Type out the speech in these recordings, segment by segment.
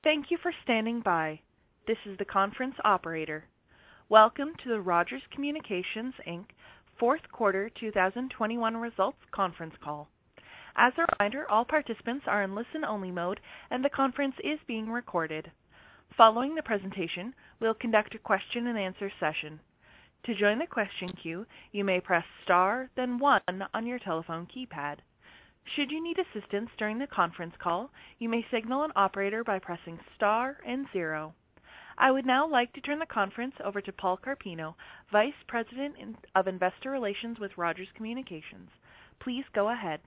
Thank you for standing by. This is the conference operator. Welcome to the Rogers Communications Inc. Fourth Quarter 2021 Results Conference Call. As a reminder, all participants are in listen-only mode, and the conference is being recorded. Following the presentation, we'll conduct a question-and-answer session. To join the question queue, you may press star, then one on your telephone keypad. Should you need assistance during the conference call, you may signal an operator by pressing star and zero. I would now like to turn the conference over to Paul Carpino, Vice President of Investor Relations with Rogers Communications. Please go ahead.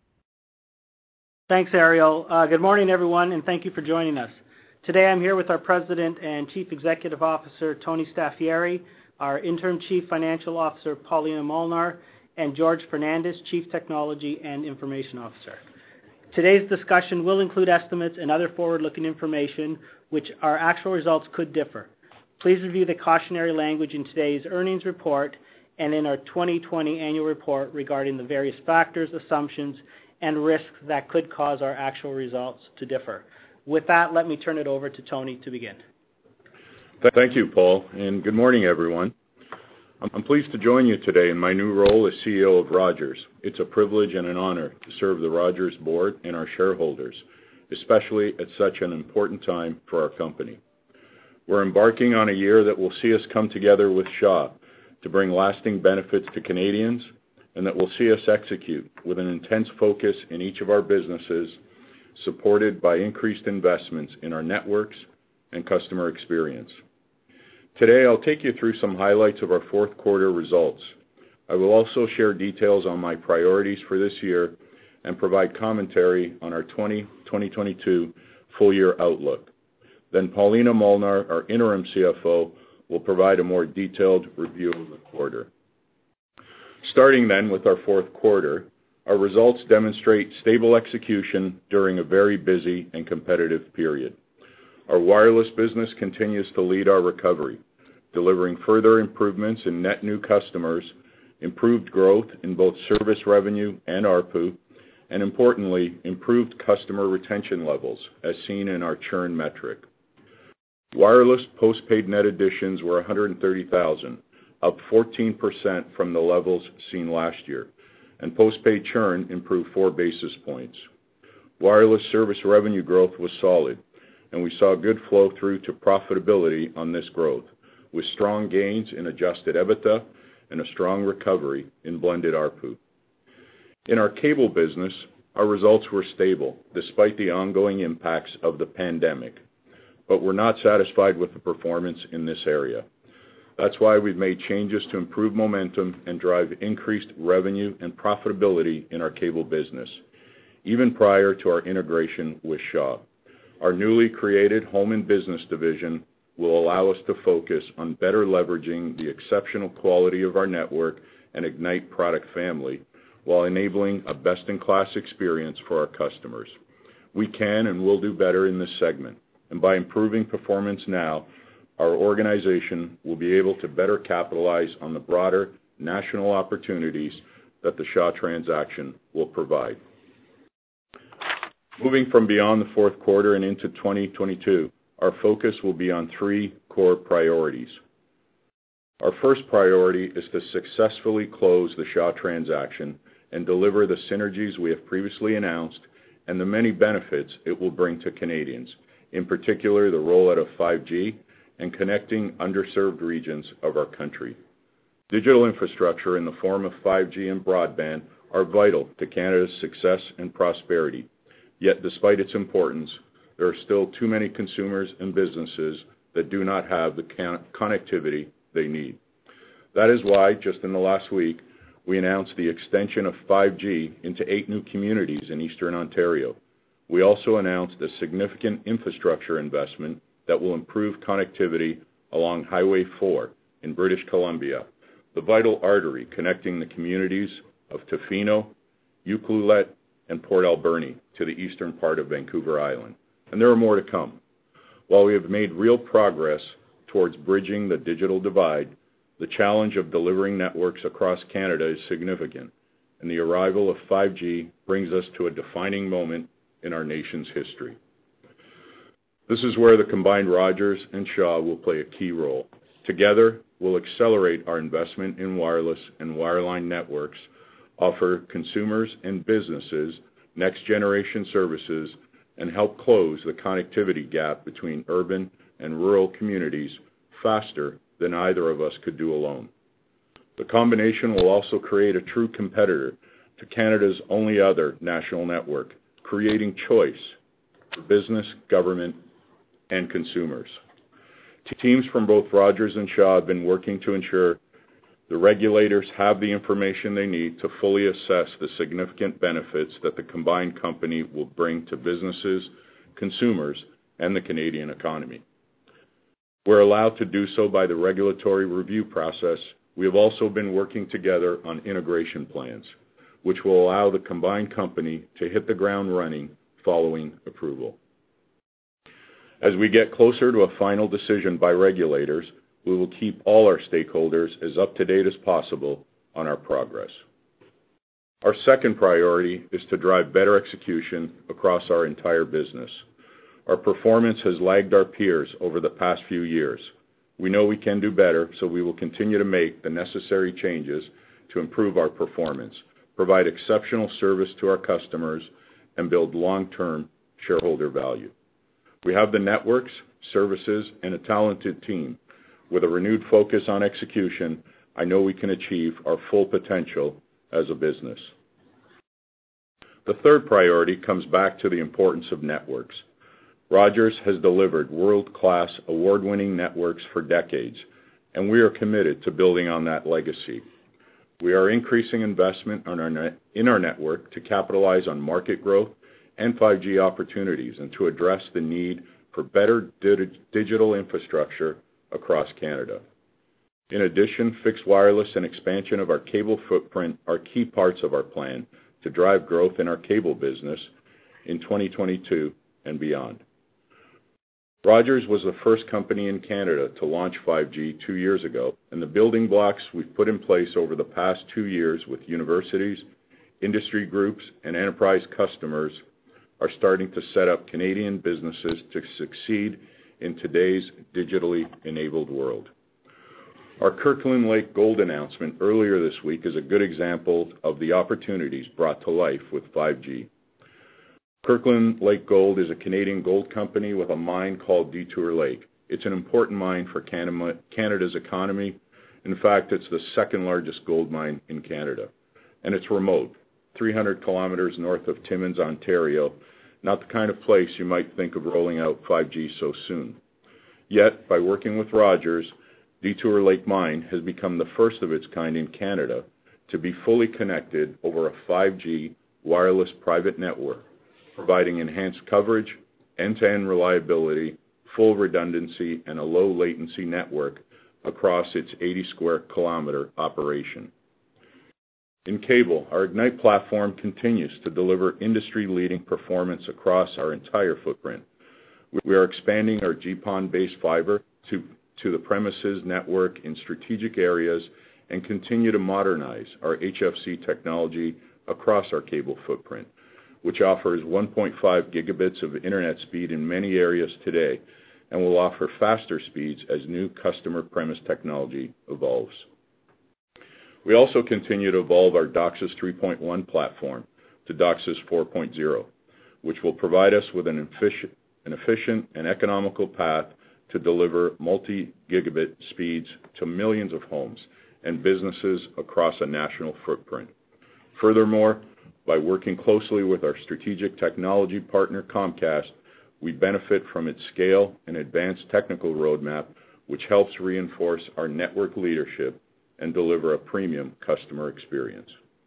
Thanks, Ariel. Good morning, everyone, and thank you for joining us. Today I'm here with our President and Chief Executive Officer, Tony Staffieri, our Interim Chief Financial Officer, Paulina Molnar, and George Fernandez, Chief Technology and Information Officer. Today's discussion will include estimates and other forward-looking information which our actual results could differ. Please review the cautionary language in today's earnings report and in our 2020 annual report regarding the various factors, assumptions, and risks that could cause our actual results to differ. With that, let me turn it over to Tony to begin. Thank you, Paul, and good morning, everyone. I'm pleased to join you today in my new role as CEO of Rogers. It's a privilege and an honor to serve the Rogers board and our shareholders, especially at such an important time for our company. We're embarking on a year that will see us come together with Shaw to bring lasting benefits to Canadians, and that will see us execute with an intense focus in each of our businesses, supported by increased investments in our networks and customer experience. Today, I'll take you through some highlights of our fourth quarter results. I will also share details on my priorities for this year and provide commentary on our 2022 full-year outlook. Then Paulina Molnar, our interim CFO, will provide a more detailed review of the quarter. Starting then with our fourth quarter, our results demonstrate stable execution during a very busy and competitive period. Our wireless business continues to lead our recovery, delivering further improvements in net new customers, improved growth in both service revenue and ARPU, and importantly, improved customer retention levels, as seen in our churn metric. Wireless postpaid net additions were 130,000, up 14% from the levels seen last year, and postpaid churn improved 4 basis points. Wireless service revenue growth was solid, and we saw good flow through to profitability on this growth, with strong gains in adjusted EBITDA and a strong recovery in blended ARPU. In our cable business, our results were stable despite the ongoing impacts of the pandemic, but we're not satisfied with the performance in this area. That's why we've made changes to improve momentum and drive increased revenue and profitability in our cable business, even prior to our integration with Shaw. Our newly created Home and Business division will allow us to focus on better leveraging the exceptional quality of our network and Ignite product family while enabling a best-in-class experience for our customers. We can and will do better in this segment, and by improving performance now, our organization will be able to better capitalize on the broader national opportunities that the Shaw transaction will provide. Moving from beyond the fourth quarter and into 2022, our focus will be on 3 core priorities. Our first priority is to successfully close the Shaw transaction and deliver the synergies we have previously announced and the many benefits it will bring to Canadians, in particular the rollout of 5G and connecting underserved regions of our country. Digital infrastructure in the form of 5G and broadband are vital to Canada's success and prosperity. Yet, despite its importance, there are still too many consumers and businesses that do not have the connectivity they need. That is why, just in the last week, we announced the extension of 5G into 8 new communities in Eastern Ontario. We also announced a significant infrastructure investment that will improve connectivity along Highway 4 in British Columbia, the vital artery connecting the communities of Tofino, Ucluelet, and Port Alberni to the eastern part of Vancouver Island. And there are more to come. While we have made real progress towards bridging the digital divide, the challenge of delivering networks across Canada is significant, and the arrival of 5G brings us to a defining moment in our nation's history. This is where the combined Rogers and Shaw will play a key role. Together, we'll accelerate our investment in wireless and wireline networks, offer consumers and businesses next-generation services, and help close the connectivity gap between urban and rural communities faster than either of us could do alone. The combination will also create a true competitor to Canada's only other national network, creating choice for business, government, and consumers. Teams from both Rogers and Shaw have been working to ensure the regulators have the information they need to fully assess the significant benefits that the combined company will bring to businesses, consumers, and the Canadian economy. We're allowed to do so by the regulatory review process. We have also been working together on integration plans, which will allow the combined company to hit the ground running following approval. As we get closer to a final decision by regulators, we will keep all our stakeholders as up to date as possible on our progress. Our second priority is to drive better execution across our entire business. Our performance has lagged our peers over the past few years. We know we can do better, so we will continue to make the necessary changes to improve our performance, provide exceptional service to our customers, and build long-term shareholder value. We have the networks, services, and a talented team. With a renewed focus on execution, I know we can achieve our full potential as a business. The third priority comes back to the importance of networks. Rogers has delivered world-class, award-winning networks for decades, and we are committed to building on that legacy. We are increasing investment in our network to capitalize on market growth and 5G opportunities and to address the need for better digital infrastructure across Canada. In addition, fixed wireless and expansion of our cable footprint are key parts of our plan to drive growth in our cable business in 2022 and beyond. Rogers was the first company in Canada to launch 5G 2 years ago, and the building blocks we've put in place over the past 2 years with universities, industry groups, and enterprise customers are starting to set up Canadian businesses to succeed in today's digitally enabled world. Our Kirkland Lake Gold announcement earlier this week is a good example of the opportunities brought to life with 5G. Kirkland Lake Gold is a Canadian gold company with a mine called Detour Lake. It's an important mine for Canada's economy. In fact, it's the second largest gold mine in Canada. And it's remote, 300 kilometers north of Timmins, Ontario, not the kind of place you might think of rolling out 5G so soon. Yet, by working with Rogers, Detour Lake Mine has become the first of its kind in Canada to be fully connected over a 5G wireless private network, providing enhanced coverage, end-to-end reliability, full redundancy, and a low latency network across its 80 square kilometer operation. In cable, our Ignite platform continues to deliver industry-leading performance across our entire footprint. We are expanding our GPON-based fiber to the premises network in strategic areas and continue to modernize our HFC technology across our cable footprint, which offers 1.5 gigabits of internet speed in many areas today and will offer faster speeds as new customer premise technology evolves. We also continue to evolve our DOCSIS 3.1 platform to DOCSIS 4.0, which will provide us with an efficient and economical path to deliver multi-gigabit speeds to millions of homes and businesses across a national footprint. Furthermore, by working closely with our strategic technology partner Comcast, we benefit from its scale and advanced technical roadmap, which helps reinforce our network leadership and deliver a premium customer experience.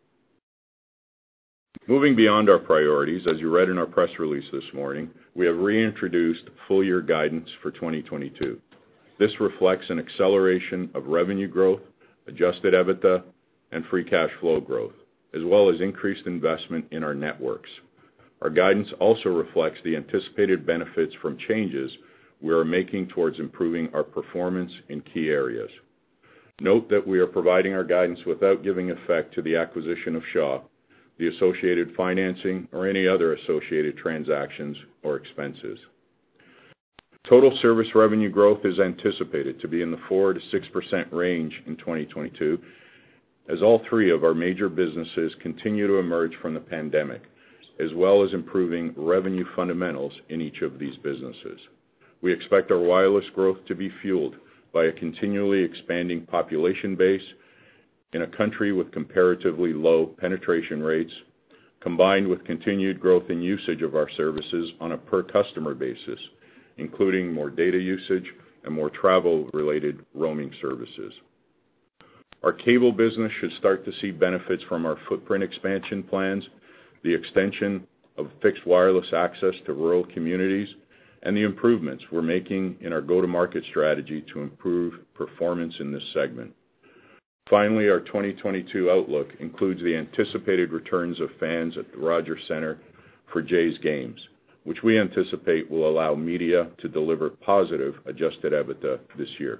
Moving beyond our priorities, as you read in our press release this morning, we have reintroduced full-year guidance for 2022. This reflects an acceleration of revenue growth, adjusted EBITDA, and free cash flow growth, as well as increased investment in our networks. Our guidance also reflects the anticipated benefits from changes we are making towards improving our performance in key areas. Note that we are providing our guidance without giving effect to the acquisition of Shaw, the associated financing, or any other associated transactions or expenses. Total service revenue growth is anticipated to be in the 4 to 6% range in 2022, as all three of our major businesses continue to emerge from the pandemic, as well as improving revenue fundamentals in each of these businesses. We expect our wireless growth to be fueled by a continually expanding population base in a country with comparatively low penetration rates, combined with continued growth in usage of our services on a per-customer basis, including more data usage and more travel-related roaming services. Our cable business should start to see benefits from our footprint expansion plans, the extension of fixed wireless access to rural communities, and the improvements we're making in our go-to-market strategy to improve performance in this segment. Finally, our 2022 outlook includes the anticipated returns of fans at the Rogers Centre for Jays games, which we anticipate will allow media to deliver positive adjusted EBITDA this year.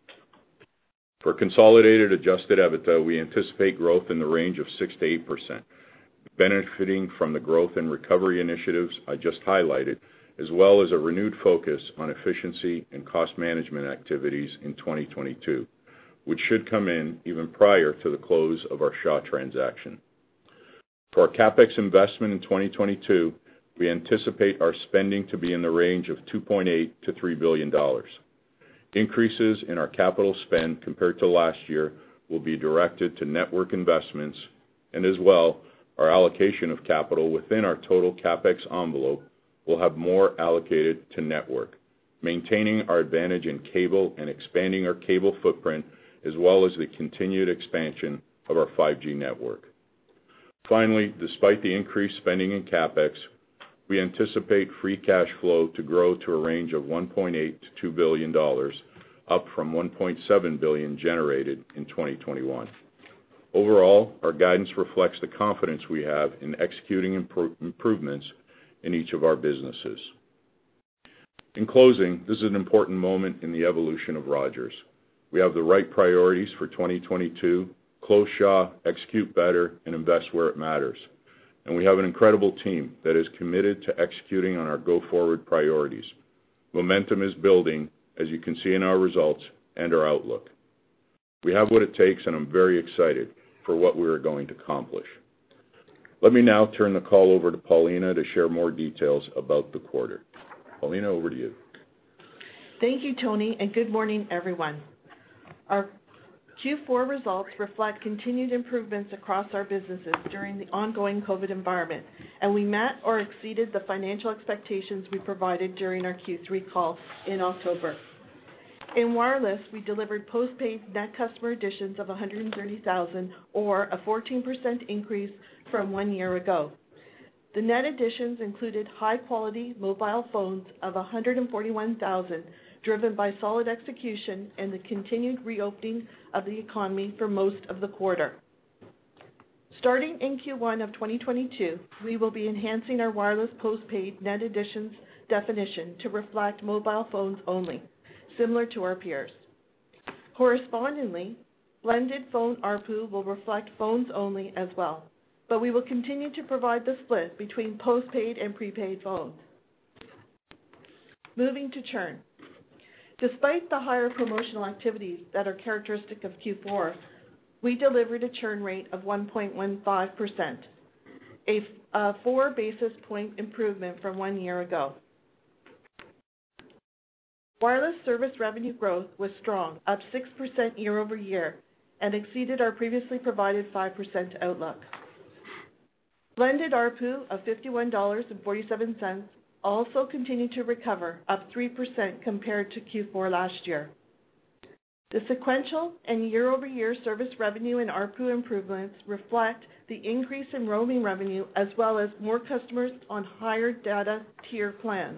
For consolidated adjusted EBITDA, we anticipate growth in the range of 6 to 8%, benefiting from the growth and recovery initiatives I just highlighted, as well as a renewed focus on efficiency and cost management activities in 2022, which should come in even prior to the close of our Shaw transaction. For our CapEx investment in 2022, we anticipate our spending to be in the range of $2.8 to $3 billion. Increases in our capital spend compared to last year will be directed to network investments, and as well, our allocation of capital within our total CapEx envelope will have more allocated to network, maintaining our advantage in cable and expanding our cable footprint, as well as the continued expansion of our 5G network. Finally, despite the increased spending in CapEx, we anticipate free cash flow to grow to a range of $1.8 to $2 billion, up from $1.7 billion generated in 2021. Overall, our guidance reflects the confidence we have in executing improvements in each of our businesses. In closing, this is an important moment in the evolution of Rogers. We have the right priorities for 2022, close Shaw, execute better, and invest where it matters. And we have an incredible team that is committed to executing on our go-forward priorities. Momentum is building, as you can see in our results and our outlook. We have what it takes, and I'm very excited for what we are going to accomplish. Let me now turn the call over to Paulina to share more details about the quarter. Paulina, over to you. Thank you, Tony, and good morning, everyone. Our Q4 results reflect continued improvements across our businesses during the ongoing COVID environment, and we met or exceeded the financial expectations we provided during our Q3 call in October. In wireless, we delivered postpaid net customer additions of 130,000, or a 14% increase from 1 year ago. The net additions included high-quality mobile phones of 141,000, driven by solid execution and the continued reopening of the economy for most of the quarter. Starting in Q1 of 2022, we will be enhancing our wireless postpaid net additions definition to reflect mobile phones only, similar to our peers. Correspondingly, blended phone ARPU will reflect phones only as well, but we will continue to provide the split between postpaid and prepaid phones. Moving to churn. Despite the higher promotional activities that are characteristic of Q4, we delivered a churn rate of 1.15%, a 4 basis point improvement from 1 year ago. Wireless service revenue growth was strong, up 6% year over year, and exceeded our previously provided 5% outlook. Blended ARPU of $51.47 also continued to recover, up 3% compared to Q4 last year. The sequential and year-over-year service revenue and ARPU improvements reflect the increase in roaming revenue as well as more customers on higher data tier plans.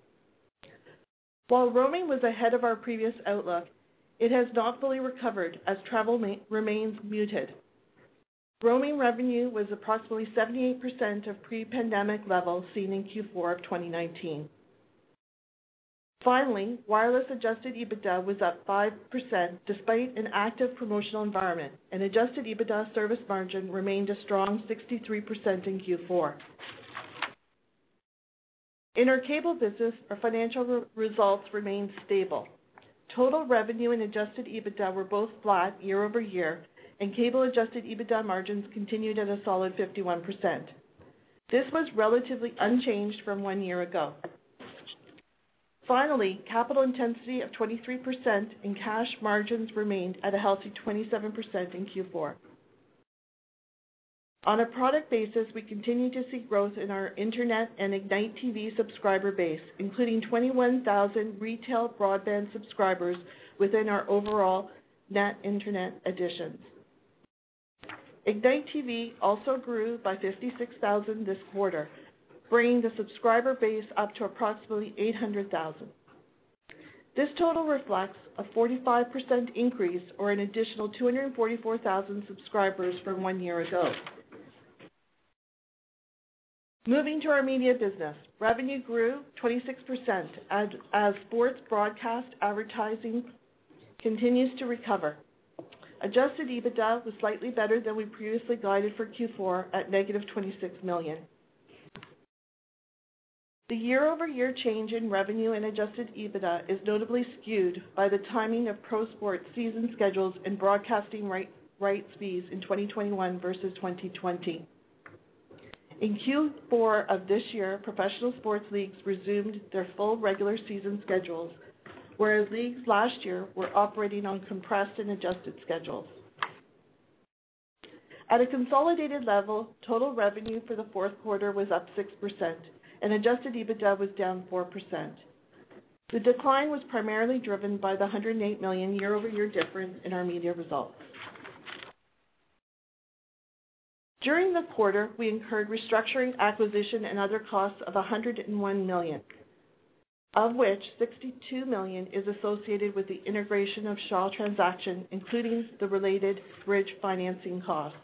While roaming was ahead of our previous outlook, it has not fully recovered as travel remains muted. Roaming revenue was approximately 78% of pre-pandemic levels seen in Q4 of 2019. Finally, wireless adjusted EBITDA was up 5% despite an active promotional environment, and adjusted EBITDA service margin remained a strong 63% in Q4. In our cable business, our financial results remained stable. Total revenue and adjusted EBITDA were both flat year over year, and cable adjusted EBITDA margins continued at a solid 51%. This was relatively unchanged from 1 year ago. Finally, capital intensity of 23% and cash margins remained at a healthy 27% in Q4. On a product basis, we continue to see growth in our Internet and Ignite TV subscriber base, including 21,000 retail broadband subscribers within our overall net Internet additions. Ignite TV also grew by 56,000 this quarter, bringing the subscriber base up to approximately 800,000. This total reflects a 45% increase, or an additional 244,000 subscribers from 1 year ago. Moving to our media business, revenue grew 26% as sports broadcast advertising continues to recover. Adjusted EBITDA was slightly better than we previously guided for Q4 at negative $26 million. The year-over-year change in revenue and adjusted EBITDA is notably skewed by the timing of pro sports season schedules and broadcasting rights fees in 2021 versus 2020. In Q4 of this year, professional sports leagues resumed their full regular season schedules, whereas leagues last year were operating on compressed and adjusted schedules. At a consolidated level, total revenue for the fourth quarter was up 6%, and adjusted EBITDA was down 4%. The decline was primarily driven by the $108 million year-over-year difference in our media results. During the quarter, we incurred restructuring, acquisition, and other costs of $101 million, of which $62 million is associated with the integration of Shaw transaction, including the related bridge financing costs.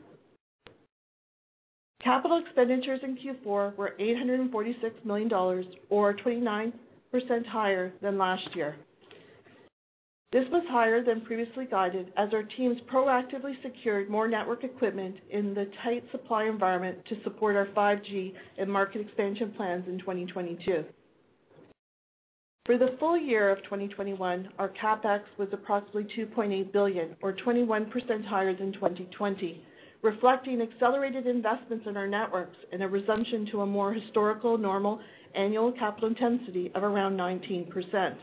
Capital expenditures in Q4 were $846 million, or 29% higher than last year. This was higher than previously guided as our teams proactively secured more network equipment in the tight supply environment to support our 5G and market expansion plans in 2022. For the full year of 2021, our CapEx was approximately $2.8 billion, or 21% higher than 2020, reflecting accelerated investments in our networks and a resumption to a more historical normal annual capital intensity of around 19%.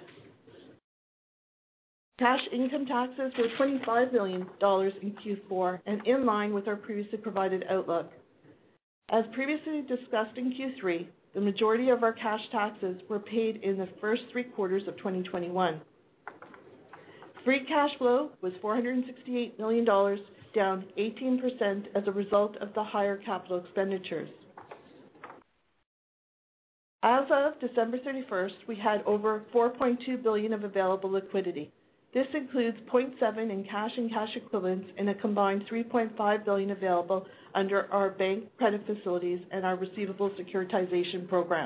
Cash income taxes were $25 million in Q4 and in line with our previously provided outlook. As previously discussed in Q3, the majority of our cash taxes were paid in the first 3 quarters of 2021. Free cash flow was $468 million, down 18% as a result of the higher capital expenditures. As of December 31st, we had over $4.2 billion of available liquidity. This includes $0.7 billion in cash and cash equivalents and a combined $3.5 billion available under our bank credit facilities and our receivable securitization program.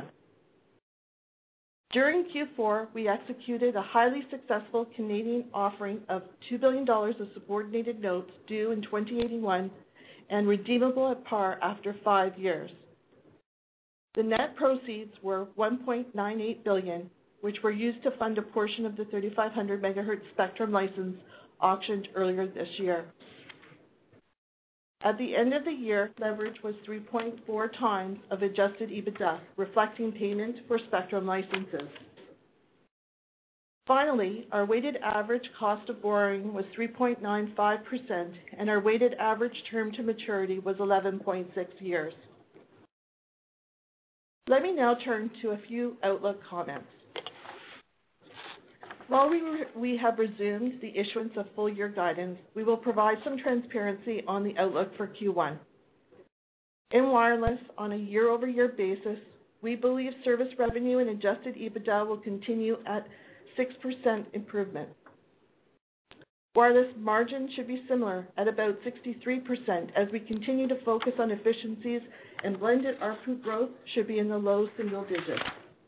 During Q4, we executed a highly successful Canadian offering of $2 billion of subordinated notes due in 2081 and redeemable at par after 5 years. The net proceeds were $1.98 billion, which were used to fund a portion of the 3,500 megahertz spectrum license auctioned earlier this year. At the end of the year, leverage was 3.4 times of adjusted EBITDA, reflecting payment for spectrum licenses. Finally, our weighted average cost of borrowing was 3.95%, and our weighted average term to maturity was 11.6 years. Let me now turn to a few outlook comments. While we have resumed the issuance of full-year guidance, we will provide some transparency on the outlook for Q1. In wireless, on a year-over-year basis, we believe service revenue and adjusted EBITDA will continue at 6% improvement. Wireless margin should be similar at about 63% as we continue to focus on efficiencies, and blended ARPU growth should be in the low single digits.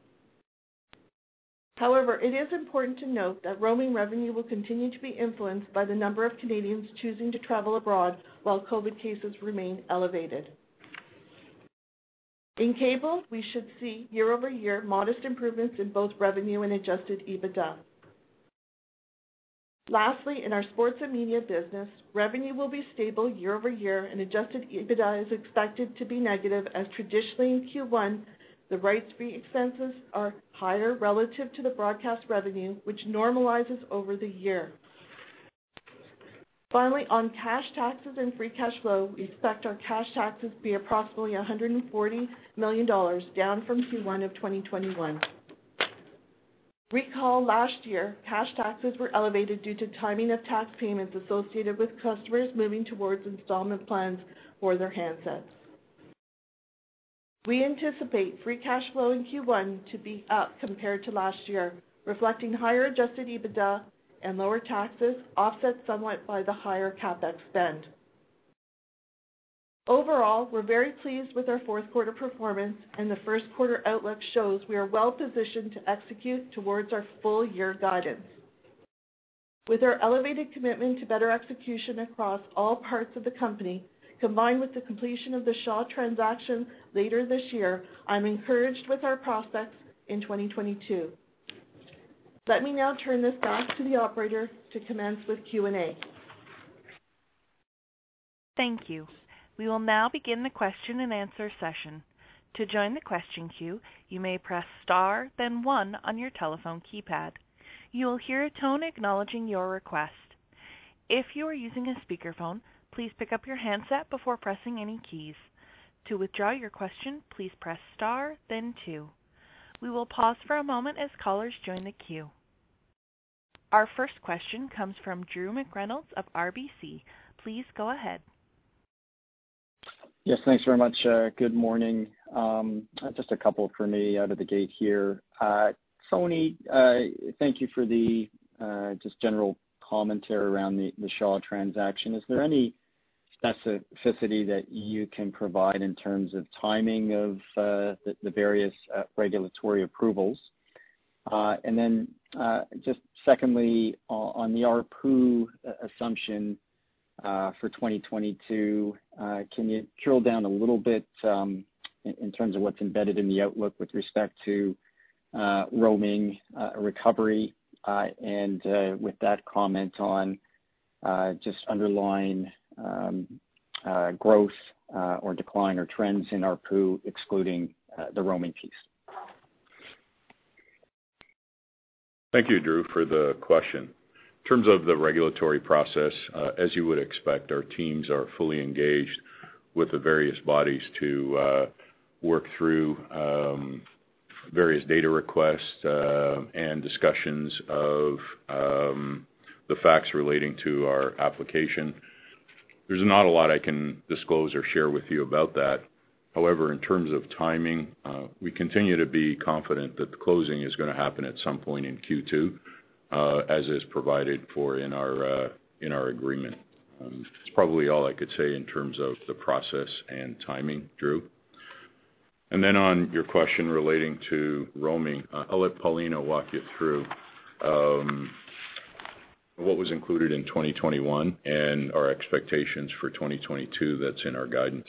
However, it is important to note that roaming revenue will continue to be influenced by the number of Canadians choosing to travel abroad while COVID cases remain elevated. In cable, we should see year-over-year modest improvements in both revenue and adjusted EBITDA. Lastly, in our sports and media business, revenue will be stable year-over-year and adjusted EBITDA is expected to be negative as traditionally in Q1, the rights fee expenses are higher relative to the broadcast revenue, which normalizes over the year. Finally, on cash taxes and free cash flow, we expect our cash taxes to be approximately $140 million, down from Q1 of 2021. Recall last year, cash taxes were elevated due to timing of tax payments associated with customers moving towards installment plans for their handsets. We anticipate free cash flow in Q1 to be up compared to last year, reflecting higher adjusted EBITDA and lower taxes, offset somewhat by the higher CapEx spend. Overall, we're very pleased with our fourth quarter performance, and the first quarter outlook shows we are well positioned to execute towards our full year guidance. With our elevated commitment to better execution across all parts of the company, combined with the completion of the Shaw transaction later this year, I'm encouraged with our prospects in 2022. Let me now turn this back to the operator to commence with Q&A. Thank you. We will now begin the question and answer session. To join the question queue, you may press star, then 1 on your telephone keypad. You will hear a tone acknowledging your request. If you are using a speakerphone, please pick up your handset before pressing any keys. To withdraw your question, please press star, then 2. We will pause for a moment as callers join the queue. Our first question comes from Drew McReynolds of RBC. Please go ahead. Yes, thanks very much. Good morning. Just a couple for me out of the gate here. Tony, thank you for the just general commentary around the Shaw transaction. Is there any specificity that you can provide in terms of timing of the various regulatory approvals? And then just secondly, on the ARPU assumption for 2022, can you drill down a little bit in terms of what's embedded in the outlook with respect to roaming recovery, and with that comment on just underlying growth or decline or trends in ARPU excluding the roaming piece? Thank you, Drew, for the question. In terms of the regulatory process, as you would expect, our teams are fully engaged with the various bodies to work through various data requests and discussions of the facts relating to our application. There's not a lot I can disclose or share with you about that. However, in terms of timing, we continue to be confident that the closing is going to happen at some point in Q2, as is provided for in our agreement. It's probably all I could say in terms of the process and timing, Drew. And then on your question relating to roaming, I'll let Paulina walk you through what was included in 2021 and our expectations for 2022 that's in our guidance.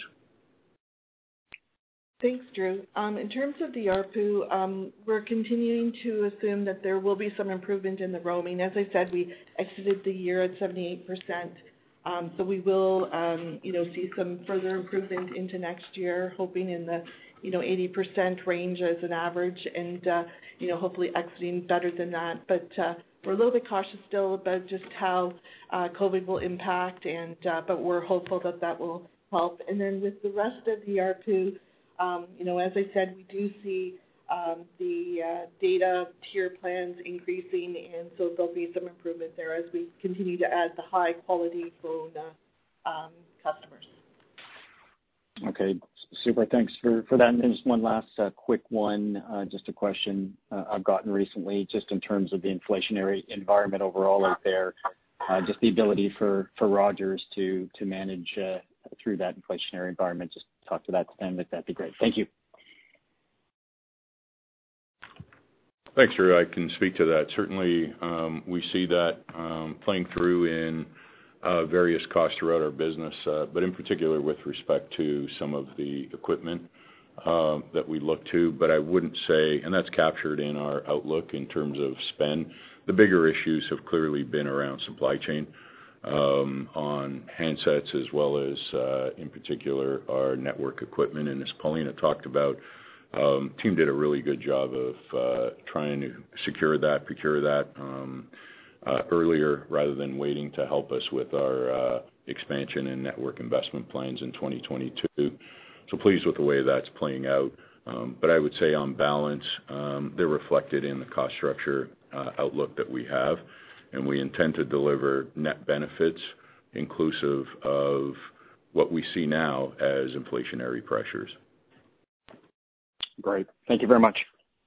Thanks, Drew. In terms of the ARPU, we're continuing to assume that there will be some improvement in the roaming. As I said, we exited the year at 78%, so we will, see some further improvement into next year, hoping in the 80% range as an average, and hopefully exiting better than that. But we're a little bit cautious still about just how COVID will impact, and but we're hopeful that that will help. And then with the rest of the ARPU, as I said, we do see the data tier plans increasing, and so there'll be some improvement there as we continue to add the high quality phone customers. Okay, super. Thanks for that. And then just one last quick one, just a question I've gotten recently, just in terms of the inflationary environment overall out there, just the ability for Rogers to manage through that inflationary environment. Just talk to that extent, that'd be great. Thank you. Thanks, Drew. I can speak to that. Certainly, we see that playing through in various costs throughout our business, but in particular with respect to some of the equipment. that we look to, but I wouldn't say, and that's captured in our outlook in terms of spend. The bigger issues have clearly been around supply chain on handsets as well as, in particular, our network equipment. And as Paulina talked about, team did a really good job of trying to procure that earlier rather than waiting to help us with our expansion and network investment plans in 2022. So pleased with the way that's playing out. But I would say on balance, they're reflected in the cost structure outlook that we have, and we intend to deliver net benefits inclusive of what we see now as inflationary pressures. Great. Thank you very much.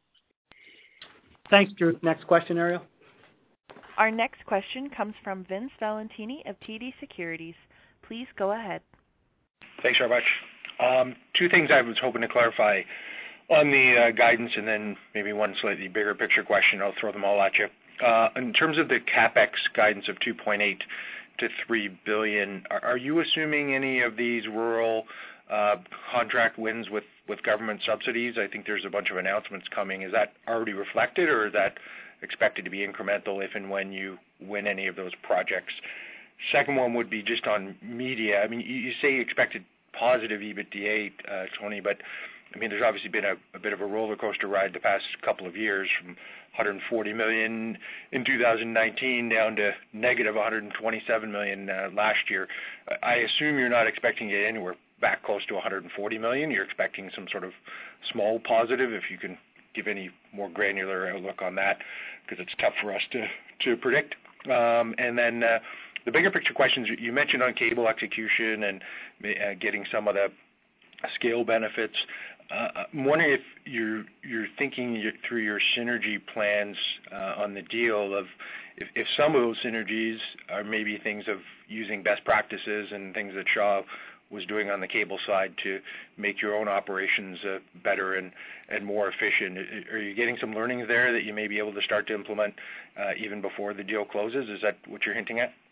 Thanks, Drew. Next question, Ariel. Our next question comes from Vince Valentini of TD Securities. Please go ahead. Thanks very much. Two things I was hoping to clarify on the guidance, and then maybe one slightly bigger picture question. I'll throw them all at you. In terms of the CapEx guidance of 2.8 to 3 billion, are you assuming any of these rural contract wins with government subsidies? I think there's a bunch of announcements coming. Is that already reflected, or is that expected to be incremental if and when you win any of those projects? Second one would be just on media. I mean, you say you expected positive EBITDA, Tony, but I mean, there's obviously been a bit of a roller coaster ride the past couple of years, from 140 million in 2019 down to negative 127 million last year. I assume you're not expecting to get anywhere back close to 140 million. You're expecting some sort of small positive. If you can give any more granular outlook on that, because it's tough for us to predict. And then the bigger picture questions you mentioned on cable execution and getting some of the scale benefits. I'm wondering if you're thinking through your synergy plans on the deal of if some of those synergies are maybe things of using best practices and things that Shaw was doing on the cable side to make your own operations better and more efficient. Are you getting some learnings there that you may be able to start to implement even before the deal closes? Is that what you're hinting at?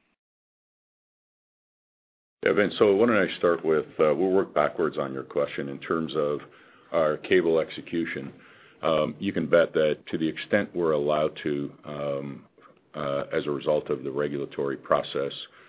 Yeah, Vince, so why don't I start with, we'll work backwards on your question in terms of our cable execution. You can bet that to the extent we're allowed to, as a result of the regulatory process,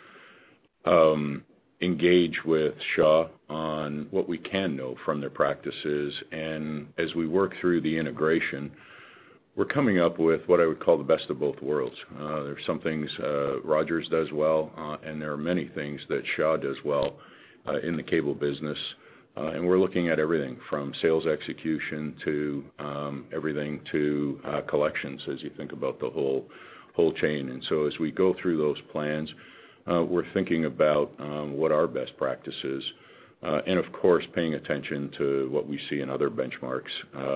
engage with Shaw on what we can know from their practices. And as we work through the integration, we're coming up with what I would call the best of both worlds. There's some things Rogers does well, and there are many things that Shaw does well in the cable business. And we're looking at everything from sales execution to everything to collections as you think about the whole chain. And so as we go through those plans, we're thinking about what our best practices and, of course, paying attention to what we see in other benchmarks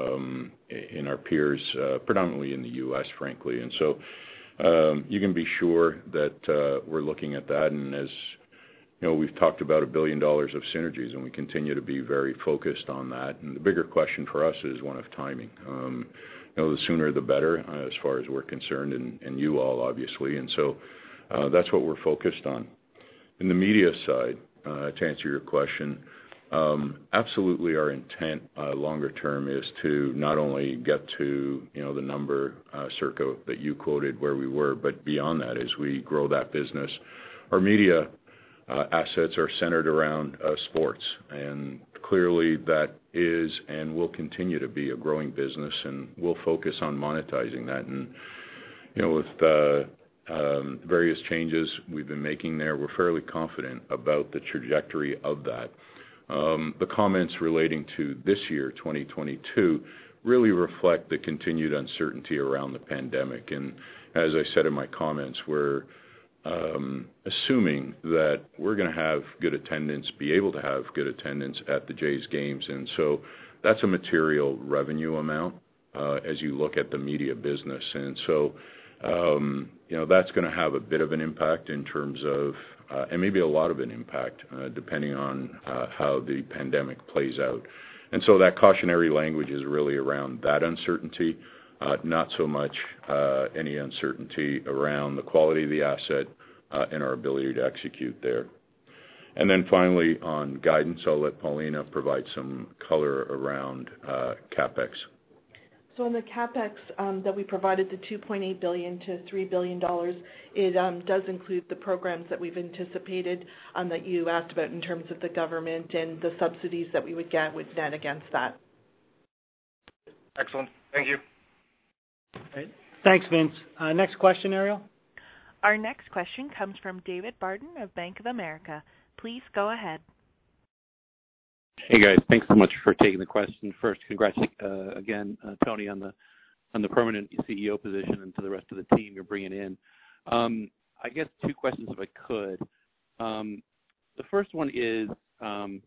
in our peers, predominantly in the U.S., frankly. And so you can be sure that we're looking at that. And as you know, we've talked about $1 billion of synergies, and we continue to be very focused on that. And the bigger question for us is one of timing. You know, the sooner the better, as far as we're concerned, and you all, obviously. And so that's what we're focused on. In the media side, to answer your question, absolutely our intent longer term is to not only get to, you know, the number circa that you quoted where we were, but beyond that as we grow that business. Our media assets are centered around sports, and clearly that is and will continue to be a growing business, and we'll focus on monetizing that. And, you know, with various changes we've been making there, we're fairly confident about the trajectory of that. The comments relating to this year, 2022, really reflect the continued uncertainty around the pandemic. And as I said in my comments, we're assuming that we're going to have good attendance, be able to have good attendance at the Jays games. And so that's a material revenue amount as you look at the media business. And so you know, that's going to have a bit of an impact in terms of, and maybe a lot of an impact, depending on how the pandemic plays out. And so that cautionary language is really around that uncertainty, not so much any uncertainty around the quality of the asset and our ability to execute there. And then finally, on guidance, I'll let Paulina provide some color around CapEx. So in the CapEx that we provided, the $2.8 billion to $3 billion, it does include the programs that we've anticipated that you asked about in terms of the government, and the subsidies that we would get would net against that. Excellent. Thank you. Right. Thanks, Vince. Next question, Ariel. Our next question comes from David Barden of Bank of America. Please go ahead. Hey guys, thanks so much for taking the question. First, congrats again, Tony, on the permanent CEO position, and to the rest of the team you're bringing in. I guess two questions, if I could. The first one is on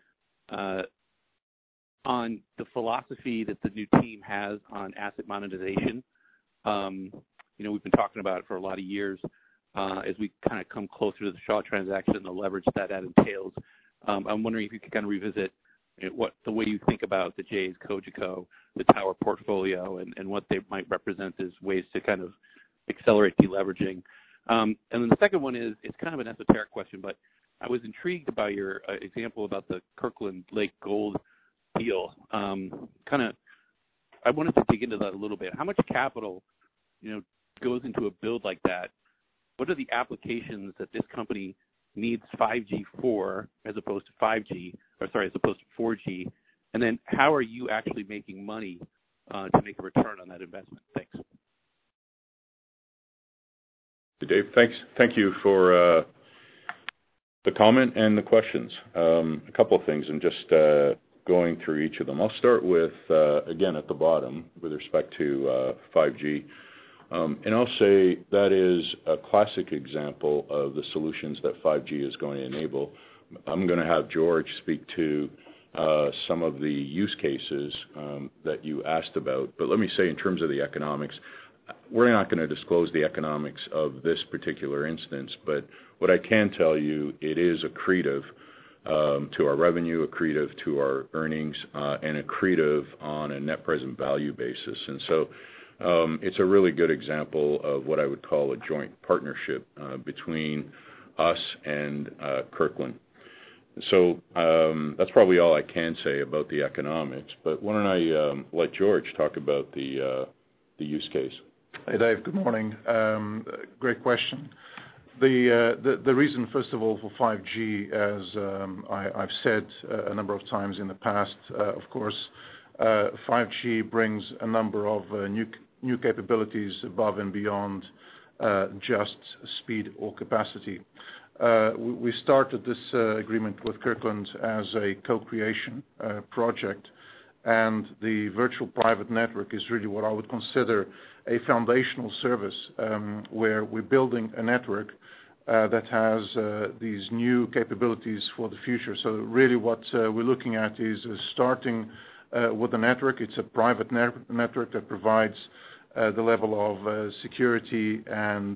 the philosophy that the new team has on asset monetization. We've been talking about it for a lot of years. As we kind of come closer to the Shaw transaction and the leverage that entails, I'm wondering if you could kind of revisit what the way you think about the Jays, Cogeco, the tower portfolio, and what they might represent as ways to kind of accelerate deleveraging. And then the second one is, it's kind of an esoteric question, but I was intrigued by your example about the Kirkland Lake Gold deal. I wanted to dig into that a little bit. How much capital, goes into a build like that? What are the applications that this company needs 5G for, as opposed to 4G? And then how are you actually making money to make a return on that investment? Thanks. Dave, thanks. Thank you for the comment and the questions. A couple of things, and just going through each of them. I'll start with, again, at the bottom with respect to 5G. And I'll say that is a classic example of the solutions that 5G is going to enable. I'm going to have George speak to some of the use cases that you asked about. But let me say, in terms of the economics, we're not going to disclose the economics of this particular instance. But what I can tell you, it is accretive to our revenue, accretive to our earnings, and accretive on a net present value basis. And so it's a really good example of what I would call a joint partnership between us and Kirkland. So that's probably all I can say about the economics. But why don't I let George talk about the use case? Hey, Dave. Good morning. Great question. The reason, first of all, for 5G, as I've said a number of times in the past, of course, 5G brings a number of new capabilities above and beyond just speed or capacity. We started this agreement with Kirkland as a co-creation project, and the virtual private network is really what I would consider a foundational service, where we're building a network that has these new capabilities for the future. So really what we're looking at is starting with a network. It's a private network that provides the level of security and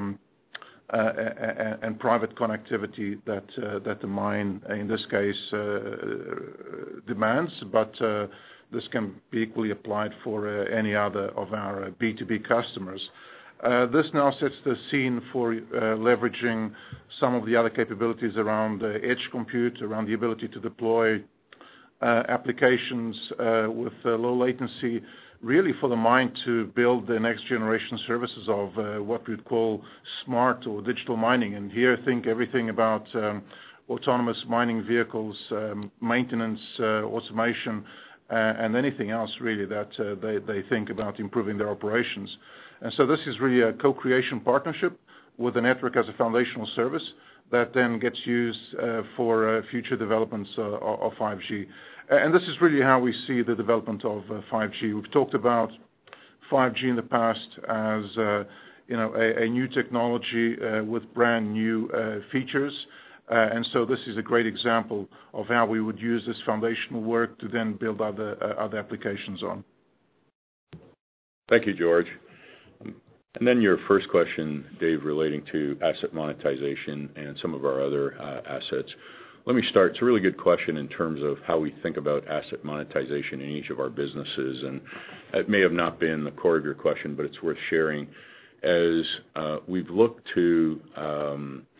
private connectivity that the mine, in this case, demands. But this can be equally applied for any other of our B2B customers. This now sets the scene for leveraging some of the other capabilities around edge compute, around the ability to deploy applications with low latency, really for the mine to build the next generation services of what we'd call smart or digital mining. And here, think everything about autonomous mining vehicles, maintenance, automation, and anything else really that they think about improving their operations. And so this is really a co-creation partnership with the network as a foundational service that then gets used for future developments of 5G. And this is really how we see the development of 5G. We've talked about 5G in the past as a new technology with brand new features. And so this is a great example of how we would use this foundational work to then build other applications on. Thank you, George. And then your first question, Dave, relating to asset monetization and some of our other assets. Let me start. It's a really good question in terms of how we think about asset monetization in each of our businesses. And it may have not been the core of your question, but it's worth sharing. As we've looked to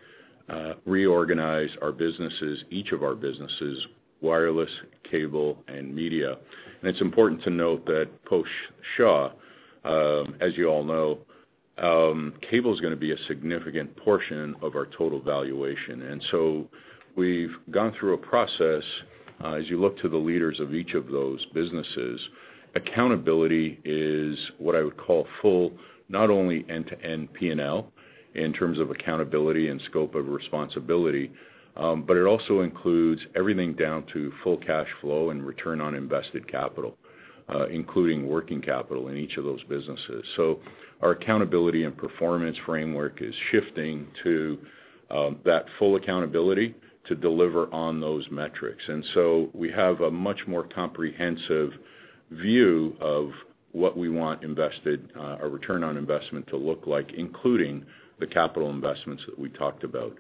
reorganize our businesses, each of our businesses, wireless, cable, and media. And it's important to note that post-Shaw, as you all know, cable is going to be a significant portion of our total valuation. And so we've gone through a process, as you look to the leaders of each of those businesses, accountability is what I would call full, not only end-to-end P&L in terms of accountability and scope of responsibility, but it also includes everything down to full cash flow and return on invested capital, including working capital in each of those businesses. So our accountability and performance framework is shifting to that full accountability to deliver on those metrics. And so we have a much more comprehensive view of what we want invested, a return on investment to look like, including the capital investments that we talked about.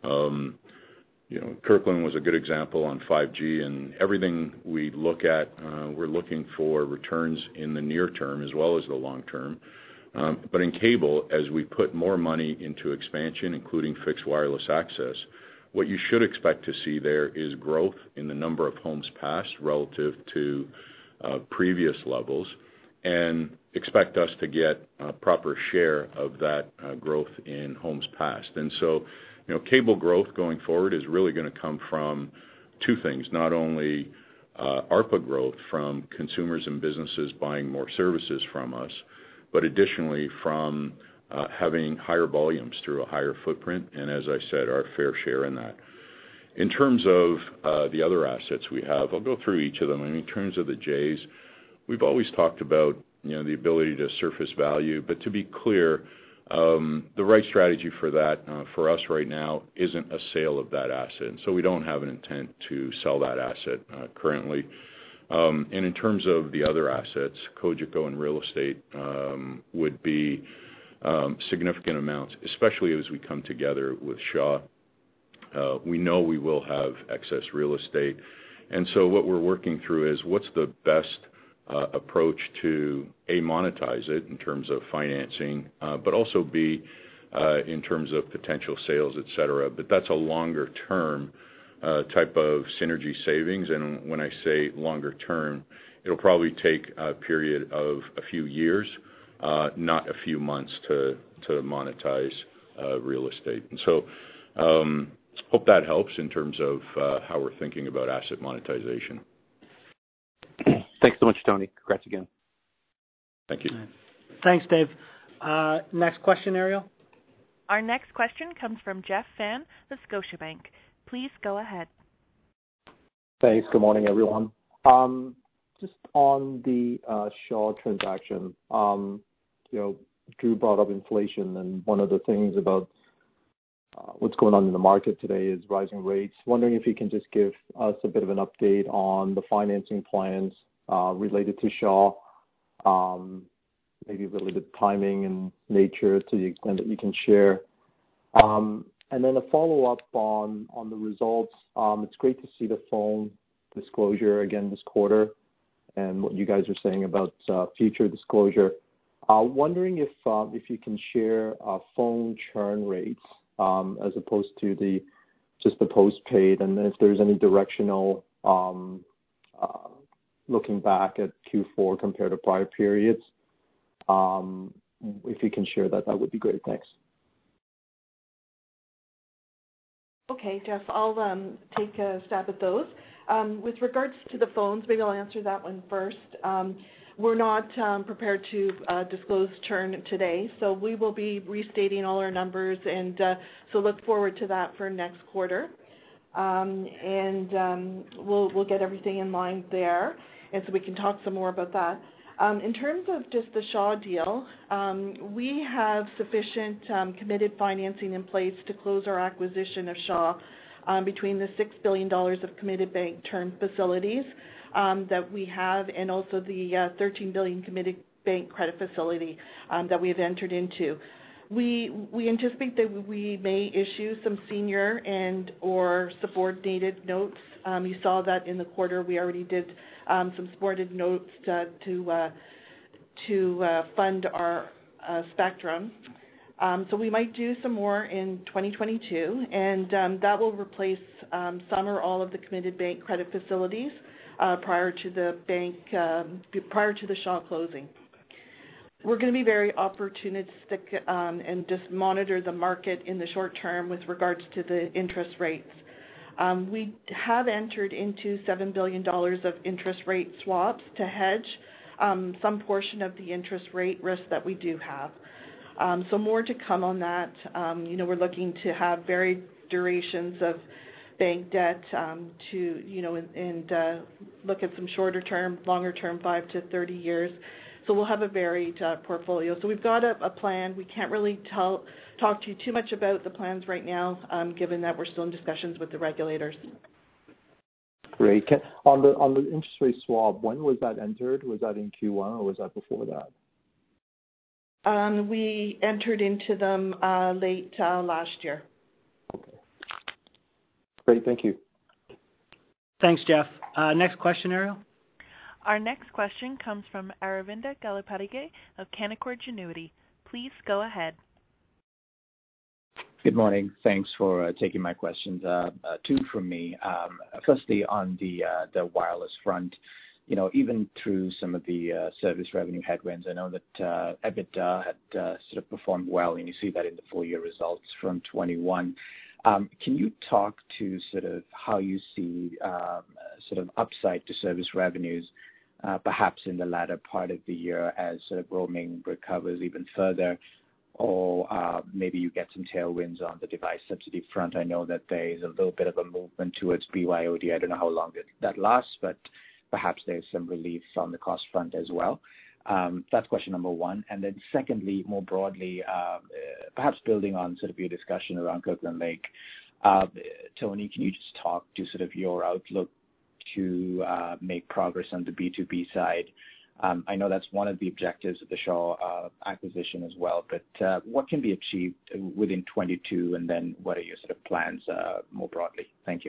Kirkland was a good example on 5G, and everything we look at, we're looking for returns in the near term as well as the long term. But in cable, as we put more money into expansion, including fixed wireless access, what you should expect to see there is growth in the number of homes passed relative to previous levels, and expect us to get a proper share of that growth in homes passed. And so, cable growth going forward is really going to come from two things, not only ARPA growth from consumers and businesses buying more services from us, but additionally from having higher volumes through a higher footprint, and as I said, our fair share in that. In terms of the other assets we have, I'll go through each of them. In terms of the Jays, we've always talked about the ability to surface value, but to be clear, the right strategy for that, for us right now, isn't a sale of that asset. And so we don't have an intent to sell that asset currently. And in terms of the other assets, Cogeco and real estate would be significant amounts, especially as we come together with Shaw. We know we will have excess real estate. And so what we're working through is what's the best approach to A, monetize it in terms of financing, but also B, in terms of potential sales, et cetera. But that's a longer term type of synergy savings. And when I say longer term, it'll probably take a period of a few years, not a few months to monetize real estate. And so hope that helps in terms of how we're thinking about asset monetization. Thanks so much, Tony. Congrats again. Thank you. Thanks, Dave. Next question, Ariel. Our next question comes from Jeff Fan of Scotiabank. Please go ahead. Thanks. Good morning, everyone. Just on the Shaw transaction, Drew brought up inflation, and one of the things about what's going on in the market today is rising rates. Wondering if you can just give us a bit of an update on the financing plans related to Shaw, maybe related timing and nature to the extent that you can share. And then a follow-up on the results. It's great to see the phone disclosure again this quarter and what you guys are saying about future disclosure. Wondering if you can share phone churn rates as opposed to just the postpaid, and if there's any directional looking back at Q4 compared to prior periods. If you can share that would be great. Thanks. Okay, Jeff, I'll take a stab at those. With regards to the phones, maybe I'll answer that one first. We're not prepared to disclose churn today, so we will be restating all our numbers, and so look forward to that for next quarter. We'll get everything in line there, and so we can talk some more about that. In terms of just the Shaw deal, we have sufficient committed financing in place to close our acquisition of Shaw between the $6 billion of committed bank term facilities that we have, and also the $13 billion committed bank credit facility that we have entered into. We anticipate that we may issue some senior and or subordinated notes. You saw that in the quarter. We already did some subordinated notes to fund our spectrum. So we might do some more in 2022, and that will replace some or all of the committed bank credit facilities prior to the Shaw closing. We're going to be very opportunistic and just monitor the market in the short term with regards to the interest rates. We have entered into $7 billion of interest rate swaps to hedge some portion of the interest rate risk that we do have. So more to come on that. We're looking to have varied durations of bank debt and look at some shorter term, longer term, 5 to 30 years. So we'll have a varied portfolio. So we've got a plan. We can't really talk to you too much about the plans right now, given that we're still in discussions with the regulators. Great. On the interest rate swap, when was that entered? Was that in Q1 or was that before that? We entered into them late last year. Okay. Great. Thank you. Thanks, Jeff. Next question, Ariel. Our next question comes from Aravinda Galappatthige of Canaccord Genuity. Please go ahead. Good morning. Thanks for taking my questions. Two from me. Firstly, on the wireless front, even through some of the service revenue headwinds, I know that EBITDA had sort of performed well, and you see that in the full year results from 21. Can you talk to sort of how you see sort of upside to service revenues, perhaps in the latter part of the year as sort of roaming recovers even further, or maybe you get some tailwinds on the device subsidy front? I know that there is a little bit of a movement towards BYOD. I don't know how long that lasts, but perhaps there's some relief on the cost front as well. That's question number one. And then secondly, more broadly, perhaps building on sort of your discussion around Kirkland Lake, Tony, can you just talk to sort of your outlook to make progress on the B2B side? I know that's one of the objectives of the Shaw acquisition as well, but what can be achieved within 22, and then what are your sort of plans more broadly? Thank you.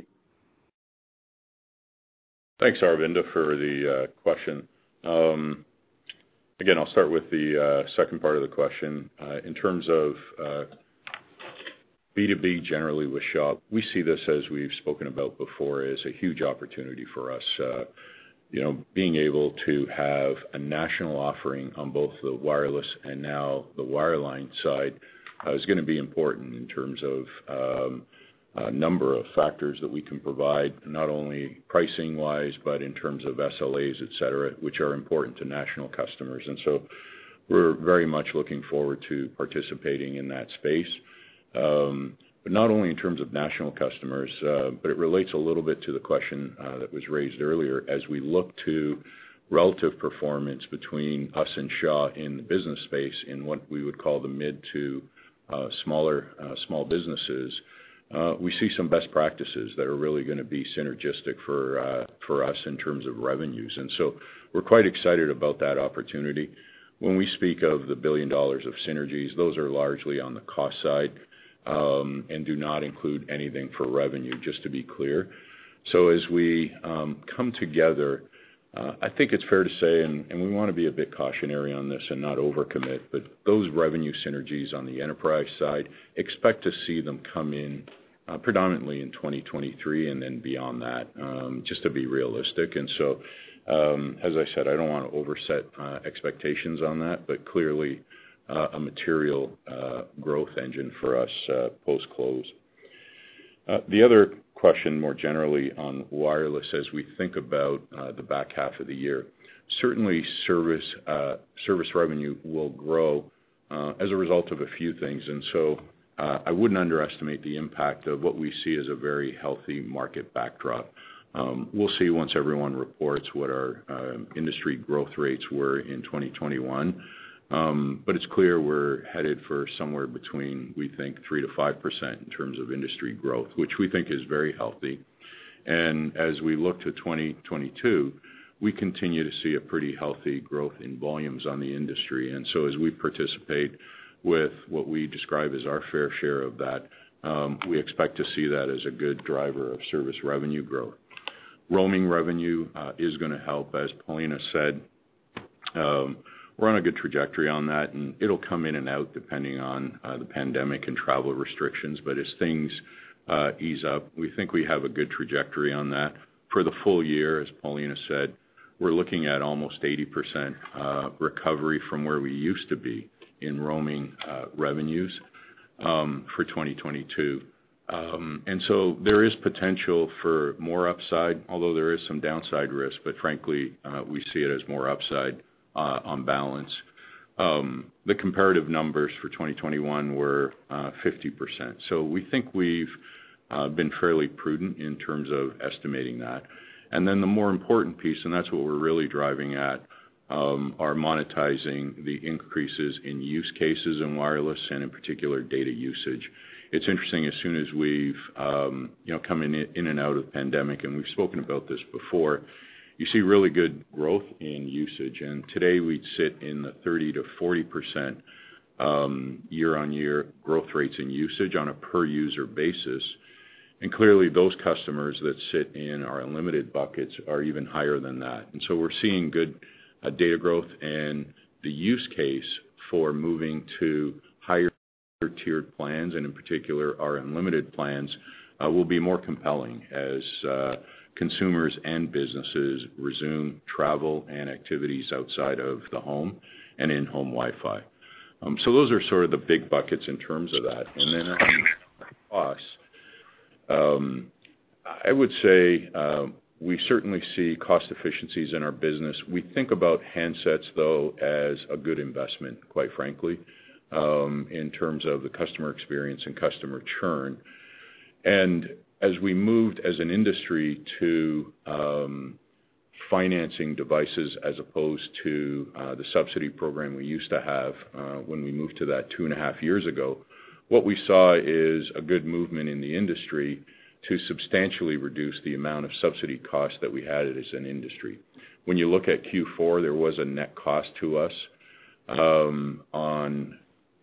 Thanks, Aravinda, for the question. Again, I'll start with the second part of the question. In terms of B2B generally with Shaw, we see this, as we've spoken about before, as a huge opportunity for us. Being able to have a national offering on both the wireless and now the wireline side is going to be important in terms of a number of factors that we can provide, not only pricing-wise, but in terms of SLAs, et cetera, which are important to national customers. And so we're very much looking forward to participating in that space. But not only in terms of national customers, but it relates a little bit to the question that was raised earlier as we look to relative performance between us and Shaw in the business space in what we would call the mid to small businesses. We see some best practices that are really going to be synergistic for us in terms of revenues. And so we're quite excited about that opportunity. When we speak of the $1 billion of synergies, those are largely on the cost side and do not include anything for revenue, just to be clear. So as we come together, I think it's fair to say, and we want to be a bit cautionary on this and not overcommit, but those revenue synergies on the enterprise side, expect to see them come in predominantly in 2023 and then beyond that, just to be realistic. And so, as I said, I don't want to overset expectations on that, but clearly a material growth engine for us post-close. The other question more generally on wireless as we think about the back half of the year, certainly service revenue will grow as a result of a few things. And so I wouldn't underestimate the impact of what we see as a very healthy market backdrop. We'll see once everyone reports what our industry growth rates were in 2021. But it's clear we're headed for somewhere between, we think, 3 to 5% in terms of industry growth, which we think is very healthy. And as we look to 2022, we continue to see a pretty healthy growth in volumes on the industry. And so as we participate with what we describe as our fair share of that, we expect to see that as a good driver of service revenue growth. Roaming revenue is going to help, as Paulina said. we're on a good trajectory on that, and it'll come in and out depending on the pandemic and travel restrictions. But as things ease up, we think we have a good trajectory on that. For the full year, as Paulina said, we're looking at almost 80% recovery from where we used to be in roaming revenues for 2022. And so there is potential for more upside, although there is some downside risk, but frankly, we see it as more upside on balance. The comparative numbers for 2021 were 50%. So we think we've been fairly prudent in terms of estimating that. And then the more important piece, and that's what we're really driving at, are monetizing the increases in use cases in wireless and in particular data usage. It's interesting, as soon as we've come in and out of the pandemic, and we've spoken about this before, you see really good growth in usage. And today we'd sit in the 30 to 40% year-on-year growth rates in usage on a per user basis. And clearly those customers that sit in our unlimited buckets are even higher than that. And so we're seeing good data growth, and the use case for moving to higher tiered plans, and in particular our unlimited plans, will be more compelling as consumers and businesses resume travel and activities outside of the home and in-home Wi-Fi. So those are sort of the big buckets in terms of that. And then costs, I would say we certainly see cost efficiencies in our business. We think about handsets, though, as a good investment, quite frankly, in terms of the customer experience and customer churn. And as we moved as an industry to financing devices as opposed to the subsidy program we used to have when we moved to that 2.5 years ago, what we saw is a good movement in the industry to substantially reduce the amount of subsidy costs that we had as an industry. When you look at Q4, there was a net cost to us on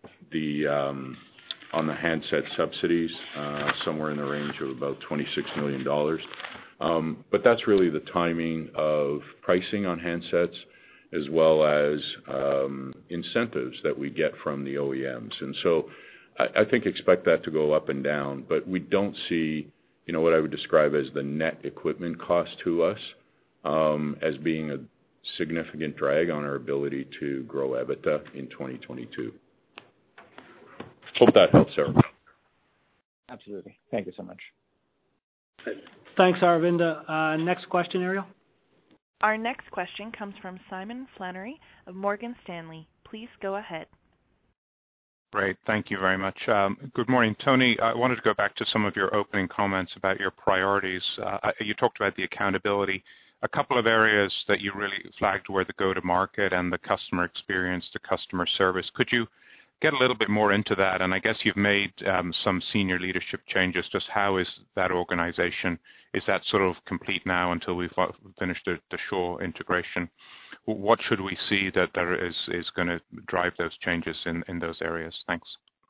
the handset subsidies, somewhere in the range of about $26 million. But that's really the timing of pricing on handsets as well as incentives that we get from the OEMs. And so I think expect that to go up and down, but we don't see, what I would describe as the net equipment cost to us as being a significant drag on our ability to grow EBITDA in 2022. Hope that helps, Eric. Absolutely. Thank you so much. Thanks, Aravinda. Next question, Ariel. Our next question comes from Simon Flannery of Morgan Stanley. Please go ahead. Great. Thank you very much. Good morning, Tony. I wanted to go back to some of your opening comments about your priorities. You talked about the accountability. A couple of areas that you really flagged were the go-to-market and the customer experience, the customer service. Could you get a little bit more into that? And I guess you've made some senior leadership changes. Just how is that organization? Is that sort of complete now until we've finished the Shaw integration? What should we see that there is going to drive those changes in those areas? Thanks.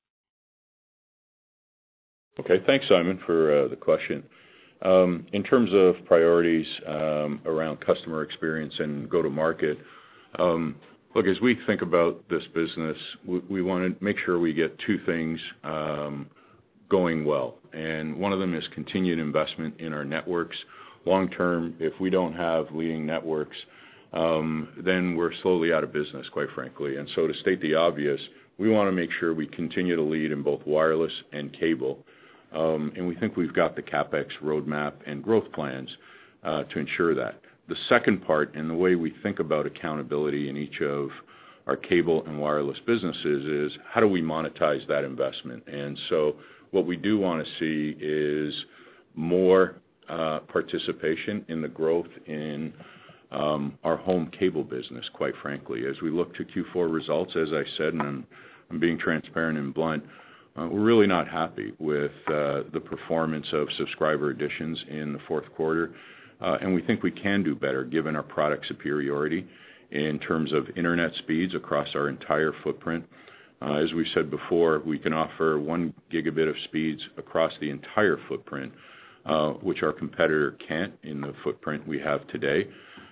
Okay, thanks, Simon, for the question. In terms of priorities around customer experience and go-to-market, look, as we think about this business, we want to make sure we get two things going well. And one of them is continued investment in our networks. Long term, if we don't have leading networks, then we're slowly out of business, quite frankly. And so to state the obvious, we want to make sure we continue to lead in both wireless and cable. And we think we've got the CapEx roadmap and growth plans to ensure that. The second part, and the way we think about accountability in each of our cable and wireless businesses, is how do we monetize that investment? And so what we do want to see is more participation in the growth in our home cable business, quite frankly. As we look to Q4 results, as I said, and I'm being transparent and blunt, we're really not happy with the performance of subscriber additions in the fourth quarter. And we think we can do better given our product superiority in terms of internet speeds across our entire footprint. As we said before, we can offer 1 gigabit of speeds across the entire footprint, which our competitor can't in the footprint we have today.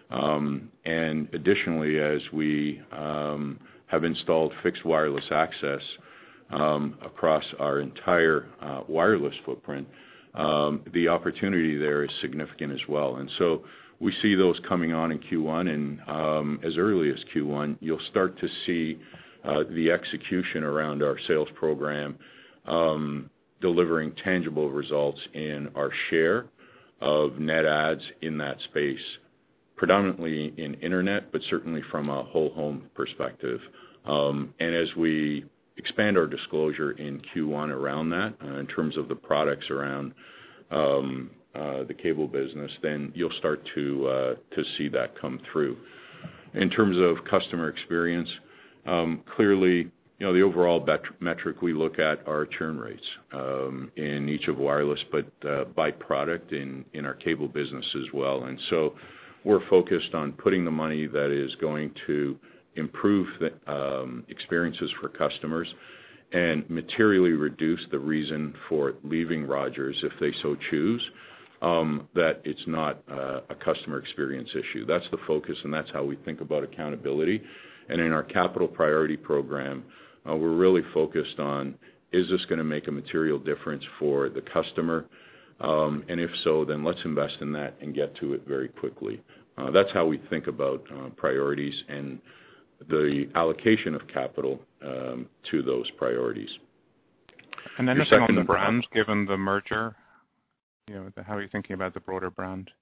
And additionally, as we have installed fixed wireless access across our entire wireless footprint, the opportunity there is significant as well. And so we see those coming on in Q1, and as early as Q1, you'll start to see the execution around our sales program delivering tangible results in our share of net adds in that space, predominantly in internet, but certainly from a whole home perspective. And as we expand our disclosure in Q1 around that, in terms of the products around the cable business, then you'll start to see that come through. In terms of customer experience, clearly, the overall metric we look at are churn rates in each of wireless, but by product in our cable business as well. And so we're focused on putting the money that is going to improve the experiences for customers and materially reduce the reason for leaving Rogers if they so choose, that it's not a customer experience issue. That's the focus, and that's how we think about accountability. And in our capital priority program, we're really focused on, is this going to make a material difference for the customer? And if so, then let's invest in that and get to it very quickly. That's how we think about priorities and the allocation of capital to those priorities. And then anything on the brand, given the merger? How are you thinking about the broader brand?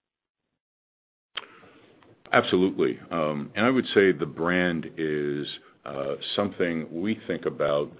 Absolutely. And I would say the brand is something we think about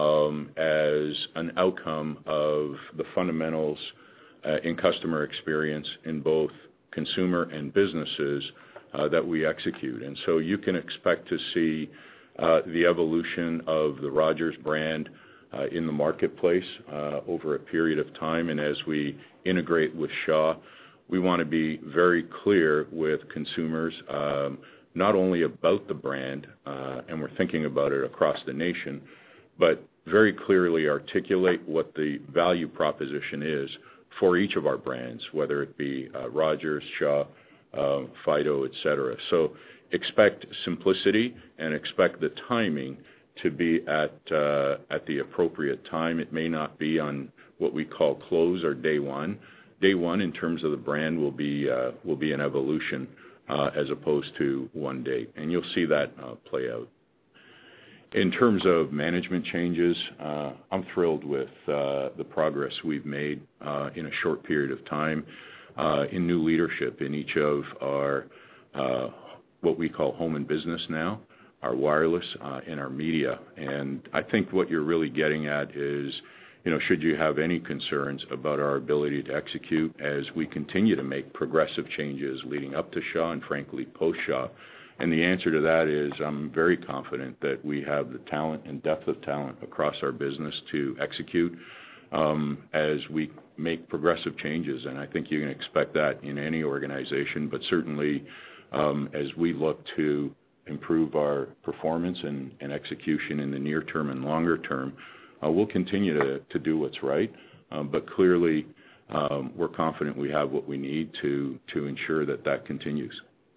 as an outcome of the fundamentals in customer experience in both consumer and businesses that we execute. And so you can expect to see the evolution of the Rogers brand in the marketplace over a period of time. And as we integrate with Shaw, we want to be very clear with consumers, not only about the brand, and we're thinking about it across the nation, but very clearly articulate what the value proposition is for each of our brands, whether it be Rogers, Shaw, Fido, et cetera. So expect simplicity and expect the timing to be at the appropriate time. It may not be on what we call close or day one. Day one, in terms of the brand, will be an evolution as opposed to one date, and you'll see that play out. In terms of management changes, I'm thrilled with the progress we've made in a short period of time in new leadership in each of our what we call home and business now, our wireless, and our media. And I think what you're really getting at is, should you have any concerns about our ability to execute as we continue to make progressive changes leading up to Shaw and frankly post-Shaw? And the answer to that is I'm very confident that we have the talent and depth of talent across our business to execute as we make progressive changes. And I think you can expect that in any organization, but certainly as we look to improve our performance and execution in the near term and longer term, we'll continue to do what's right. But clearly, we're confident we have what we need to ensure that continues.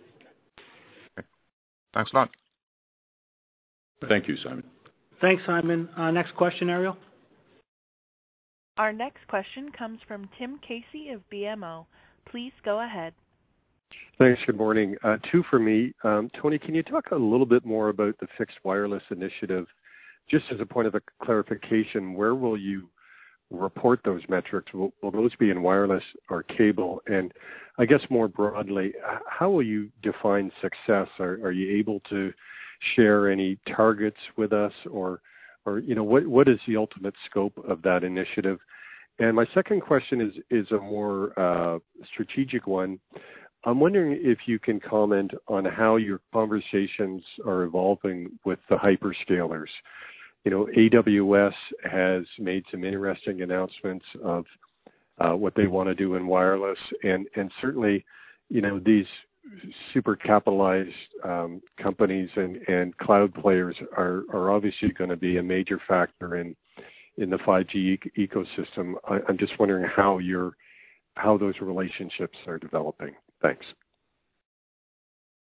Thanks a lot. Thank you, Simon. Thanks, Simon. Next question, Ariel. Our next question comes from Tim Casey of BMO. Please go ahead. Thanks. Good morning. Two for me. Tony, can you talk a little bit more about the fixed wireless initiative? Just as a point of clarification, where will you report those metrics? Will those be in wireless or cable? And I guess more broadly, how will you define success? Are you able to share any targets with us, or what is the ultimate scope of that initiative? And my second question is a more strategic one. I'm wondering if you can comment on how your conversations are evolving with the hyperscalers. AWS has made some interesting announcements of what they want to do in wireless, and certainly, these super capitalized companies and cloud players are obviously going to be a major factor in the 5G ecosystem. I'm just wondering how those relationships are developing. Thanks.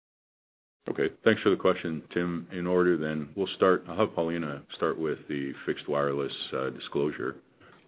Okay, thanks for the question, Tim. In order then, I'll have Paulina start with the fixed wireless disclosure.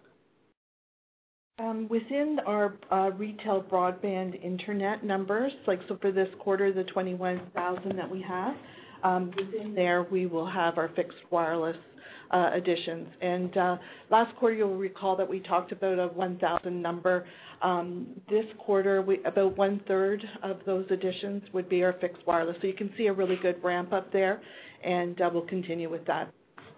Within our retail broadband internet numbers, so for this quarter, the 21,000 that we have, within there we will have our fixed wireless additions. And last quarter, you'll recall that we talked about a 1,000 number. This quarter, about 1/3 of those additions would be our fixed wireless. So you can see a really good ramp up there, and we'll continue with that.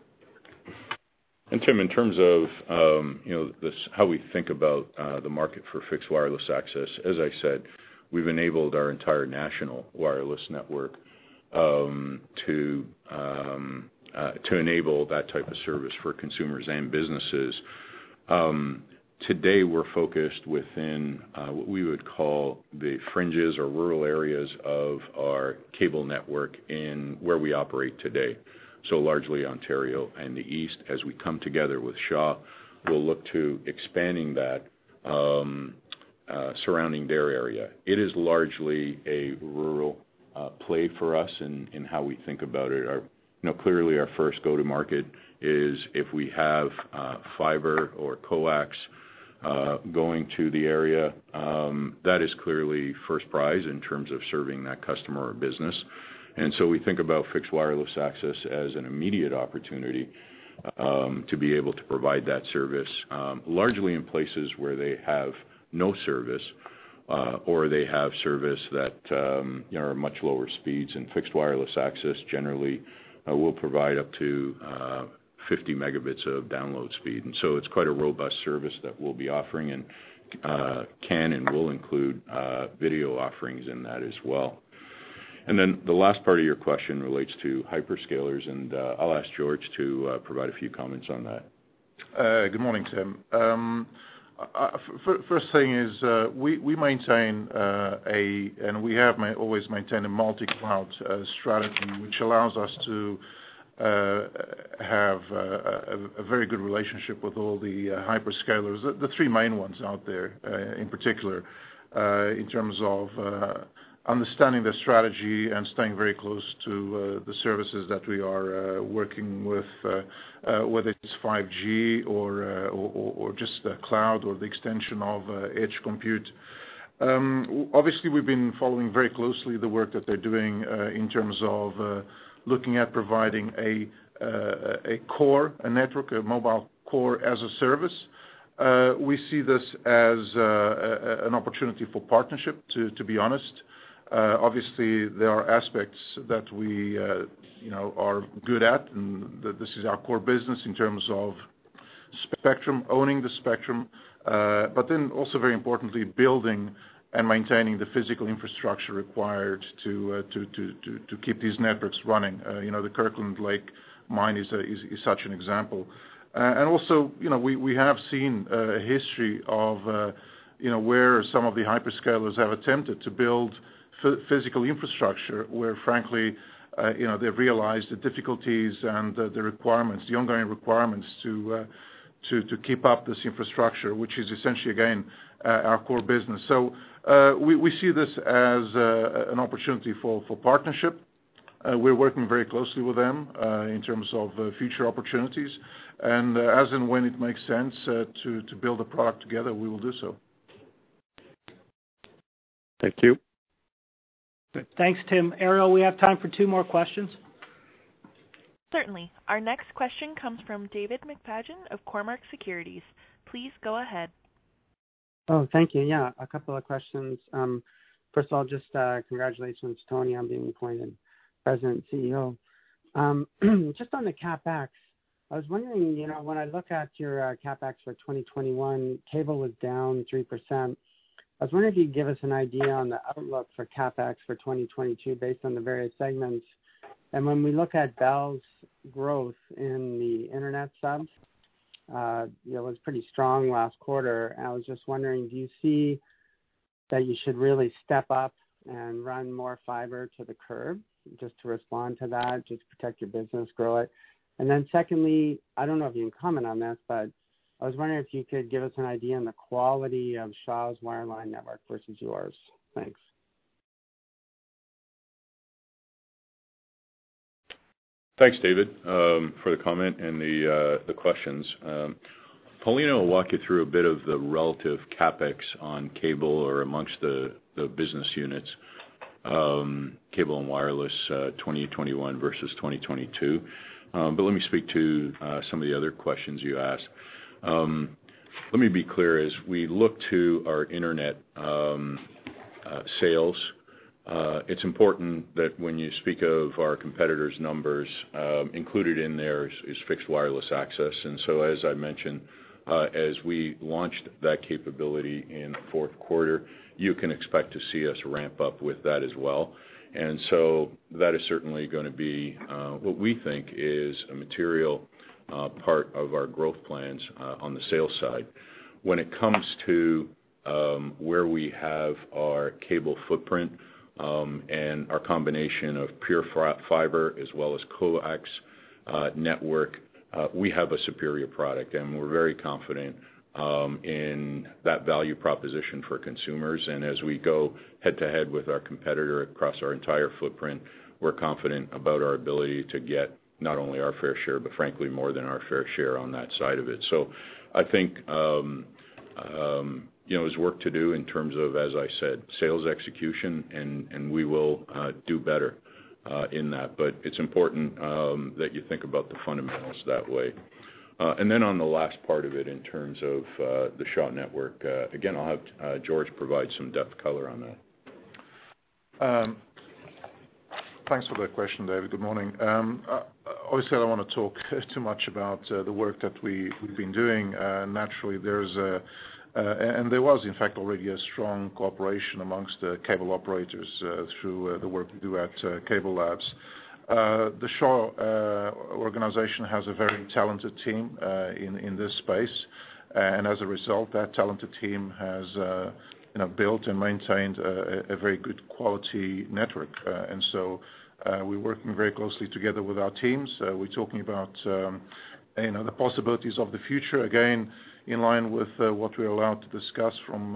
And Tim, in terms of how we think about the market for fixed wireless access, as I said, we've enabled our entire national wireless network to enable that type of service for consumers and businesses. Today, we're focused within what we would call the fringes or rural areas of our cable network in where we operate today. So largely Ontario and the East. As we come together with Shaw, we'll look to expanding that surrounding their area. It is largely a rural play for us in how we think about it. Clearly our first go-to-market is if we have fiber or coax going to the area, that is clearly first prize in terms of serving that customer or business. And so we think about fixed wireless access as an immediate opportunity to be able to provide that service, largely in places where they have no service or they have service that are much lower speeds. And fixed wireless access generally will provide up to 50 megabits of download speed. And so it's quite a robust service that we'll be offering, and can and will include video offerings in that as well. And then the last part of your question relates to hyperscalers, and I'll ask George to provide a few comments on that. Good morning, Tim. First thing is we maintain and we have always maintained a multi-cloud strategy, which allows us to have a very good relationship with all the hyperscalers, the three main ones out there in particular, in terms of understanding their strategy and staying very close to the services that we are working with, whether it's 5G or just the cloud or the extension of edge compute. Obviously, we've been following very closely the work that they're doing in terms of looking at providing a network, a mobile core as a service. We see this as an opportunity for partnership, to be honest. Obviously, there are aspects that we are good at, and this is our core business in terms of spectrum, owning the spectrum, but then also very importantly, building and maintaining the physical infrastructure required to keep these networks running. The Kirkland Lake mine is such an example. And also, we have seen a history of, where some of the hyperscalers have attempted to build physical infrastructure where, frankly, they've realized the difficulties and the requirements, the ongoing requirements to keep up this infrastructure, which is essentially, again, our core business. So we see this as an opportunity for partnership. We're working very closely with them in terms of future opportunities. And as and when it makes sense to build a product together, we will do so. Thank you. Thanks, Tim. Ariel, we have time for two more questions. Certainly. Our next question comes from David McFadgen of Cormark Securities. Please go ahead. Oh, thank you. Yeah, a couple of questions. First of all, just congratulations, Tony, on being appointed President and CEO. Just on the CapEx, I was wondering, when I look at your CapEx for 2021, cable was down 3%. I was wondering if you could give us an idea on the outlook for CapEx for 2022 based on the various segments. And when we look at Bell's growth in the internet subs, it was pretty strong last quarter. And I was just wondering, do you see that you should really step up and run more fiber to the curb just to respond to that, just protect your business, grow it? And then secondly, I don't know if you can comment on this, but I was wondering if you could give us an idea on the quality of Shaw's wireline network versus yours. Thanks. Thanks, David, for the comment and the questions. Paulina will walk you through a bit of the relative capex on cable or amongst the business units, cable and wireless 2021 versus 2022. But let me speak to some of the other questions you asked. Let me be clear, as we look to our internet sales, it's important that when you speak of our competitors' numbers, included in there is fixed wireless access. And so, as I mentioned, as we launched that capability in the fourth quarter, you can expect to see us ramp up with that as well. And so that is certainly going to be what we think is a material part of our growth plans on the sales side. When it comes to where we have our cable footprint and our combination of pure fiber as well as coax network, we have a superior product, and we're very confident in that value proposition for consumers. And as we go head-to-head with our competitor across our entire footprint, we're confident about our ability to get not only our fair share, but frankly more than our fair share on that side of it. So I think there's work to do in terms of, as I said, sales execution, and we will do better in that. But it's important that you think about the fundamentals that way. And then on the last part of it, in terms of the Shaw network, again, I'll have George provide some depth color on that. Thanks for that question, David. Good morning. Obviously, I don't want to talk too much about the work that we've been doing. Naturally, and there was, in fact, already a strong cooperation amongst the cable operators through the work we do at Cable Labs. The Shaw organization has a very talented team in this space, and as a result, that talented team has built and maintained a very good quality network. And so we're working very closely together with our teams. We're talking about the possibilities of the future, again, in line with what we're allowed to discuss from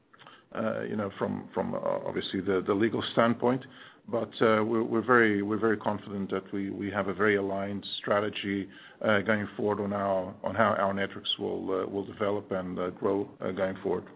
obviously the legal standpoint. But we're very confident that we have a very aligned strategy going forward on how our networks will develop and grow going forward.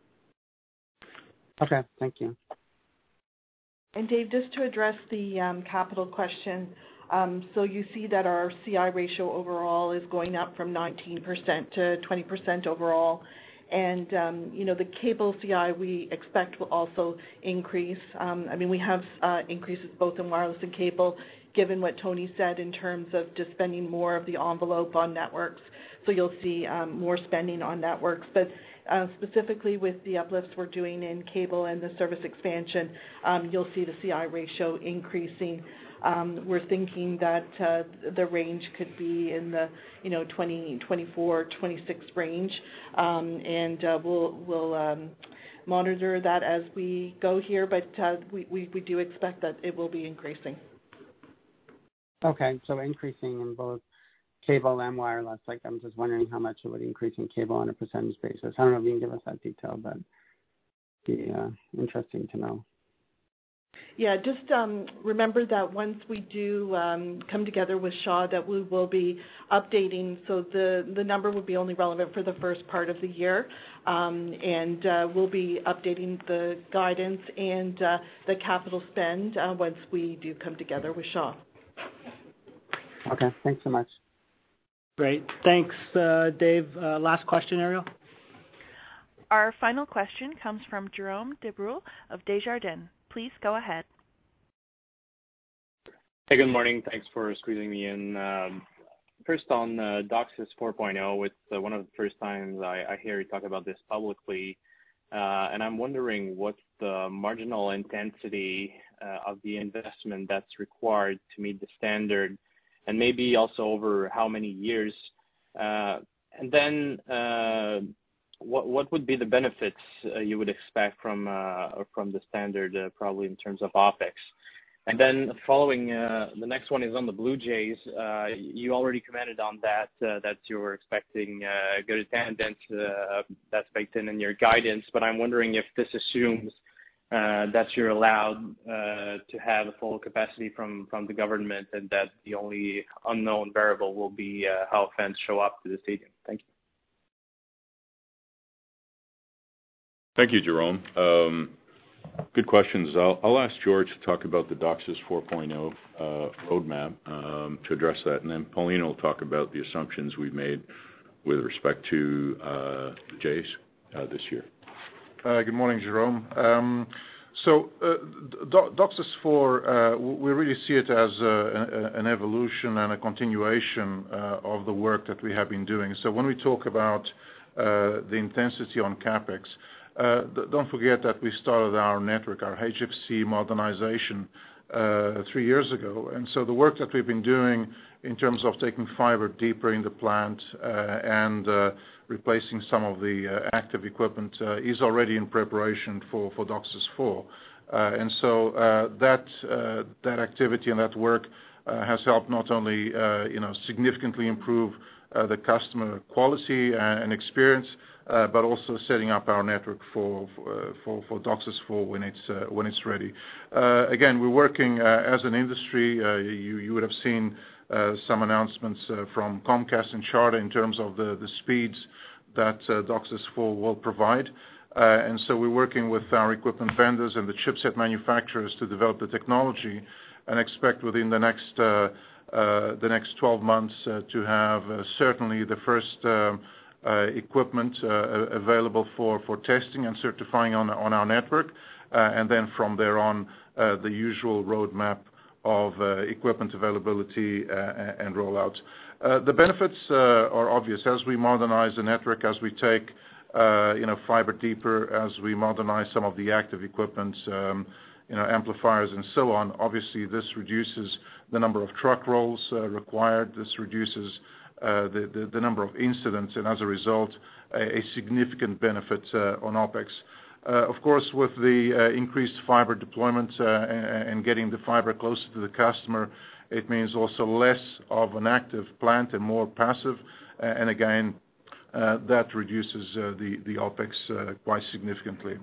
Okay, thank you. And Dave, just to address the capital question, so you see that our CI ratio overall is going up from 19% to 20% overall. And, the cable CI we expect will also increase. We have increases both in wireless and cable, given what Tony said in terms of just spending more of the envelope on networks. So you'll see more spending on networks. But specifically with the uplifts we're doing in cable and the service expansion, you'll see the CI ratio increasing. We're thinking that the range could be in the 20, 24, 26 range, and we'll monitor that as we go here, but we do expect that it will be increasing. Okay, so increasing in both cable and wireless. I'm just wondering how much it would increase in cable on a percentage basis. I don't know if you can give us that detail, but it'd be interesting to know. Yeah, just remember that once we do come together with Shaw, that we will be updating. So the number will be only relevant for the first part of the year, and we'll be updating the guidance and the capital spend once we do come together with Shaw. Okay, thanks so much. Great. Thanks, Dave. Last question, Ariel. Our final question comes from Jerome Debrul of Desjardins. Please go ahead. Hey, good morning. Thanks for squeezing me in. First on DOCSIS 4.0, it's one of the first times I hear you talk about this publicly, and I'm wondering what's the marginal intensity of the investment that's required to meet the standard, and maybe also over how many years. And then what would be the benefits you would expect from the standard, probably in terms of OPEX? And then following, the next one is on the Blue Jays. You already commented on that you're expecting good attendance. That's baked in your guidance, but I'm wondering if this assumes that you're allowed to have a full capacity from the government, and that the only unknown variable will be how fans show up to the stadium. Thank you. Thank you, Jerome. Good questions. I'll ask George to talk about the DOCSIS 4.0 roadmap to address that, and then Paulina will talk about the assumptions we've made with respect to the Jays this year. Good morning, Jerome. DOCSIS 4, we really see it as an evolution and a continuation of the work that we have been doing. So when we talk about the intensity on CapEx, don't forget that we started our network, our HFC modernization 3 years ago. And so the work that we've been doing in terms of taking fiber deeper in the plant and replacing some of the active equipment is already in preparation for DOCSIS 4. And so that activity and that work has helped not only significantly improve the customer quality and experience, but also setting up our network for DOCSIS 4 when it's ready. Again, we're working as an industry. You would have seen some announcements from Comcast and Charter in terms of the speeds that DOCSIS 4 will provide. And so we're working with our equipment vendors and the chipset manufacturers to develop the technology, and expect within the next 12 months to have certainly the first equipment available for testing and certifying on our network, and then from there on the usual roadmap of equipment availability and rollout. The benefits are obvious as we modernize the network, as we take fiber deeper, as we modernize some of the active equipment, amplifiers and so on. Obviously, this reduces the number of truck rolls required. This reduces the number of incidents, and as a result, a significant benefit on OPEX. Of course, with the increased fiber deployment and getting the fiber closer to the customer, it means also less of an active plant and more passive, and again, that reduces the OPEX quite significantly.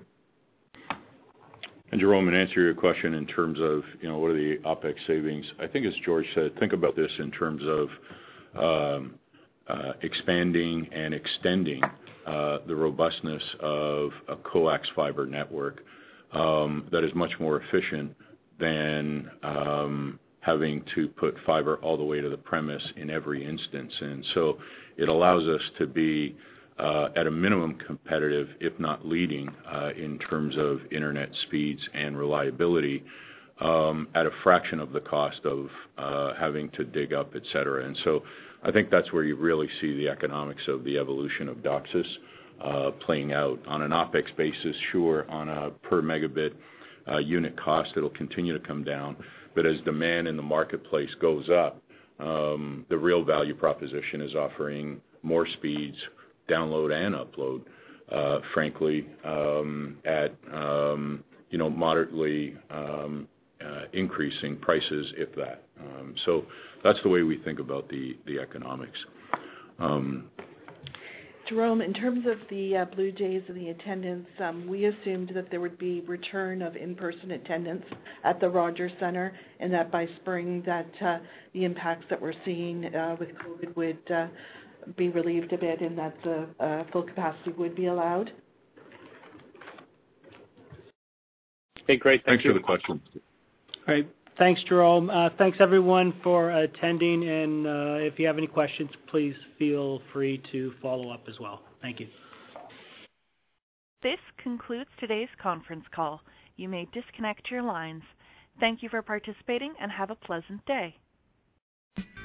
And Jerome, in answer to your question in terms of what are the OPEX savings, I think as George said, think about this in terms of expanding and extending the robustness of a coax fiber network that is much more efficient than having to put fiber all the way to the premise in every instance. And so it allows us to be at a minimum competitive, if not leading, in terms of internet speeds and reliability at a fraction of the cost of having to dig up, et cetera. And so I think that's where you really see the economics of the evolution of DOCSIS playing out. On an OPEX basis, sure, on a per megabit unit cost, it'll continue to come down. But as demand in the marketplace goes up, the real value proposition is offering more speeds, download and upload, frankly, at moderately increasing prices, if that. So that's the way we think about the economics. Jerome, in terms of the Blue Jays and the attendance, we assumed that there would be return of in-person attendance at the Rogers Centre, and that by spring that the impacts that we're seeing with COVID would be relieved a bit, and that the full capacity would be allowed. Okay, great. Thanks for the question. All right. Thanks, Jerome. Thanks, everyone, for attending. And if you have any questions, please feel free to follow up as well. Thank you. This concludes today's conference call. You may disconnect your lines. Thank you for participating and have a pleasant day.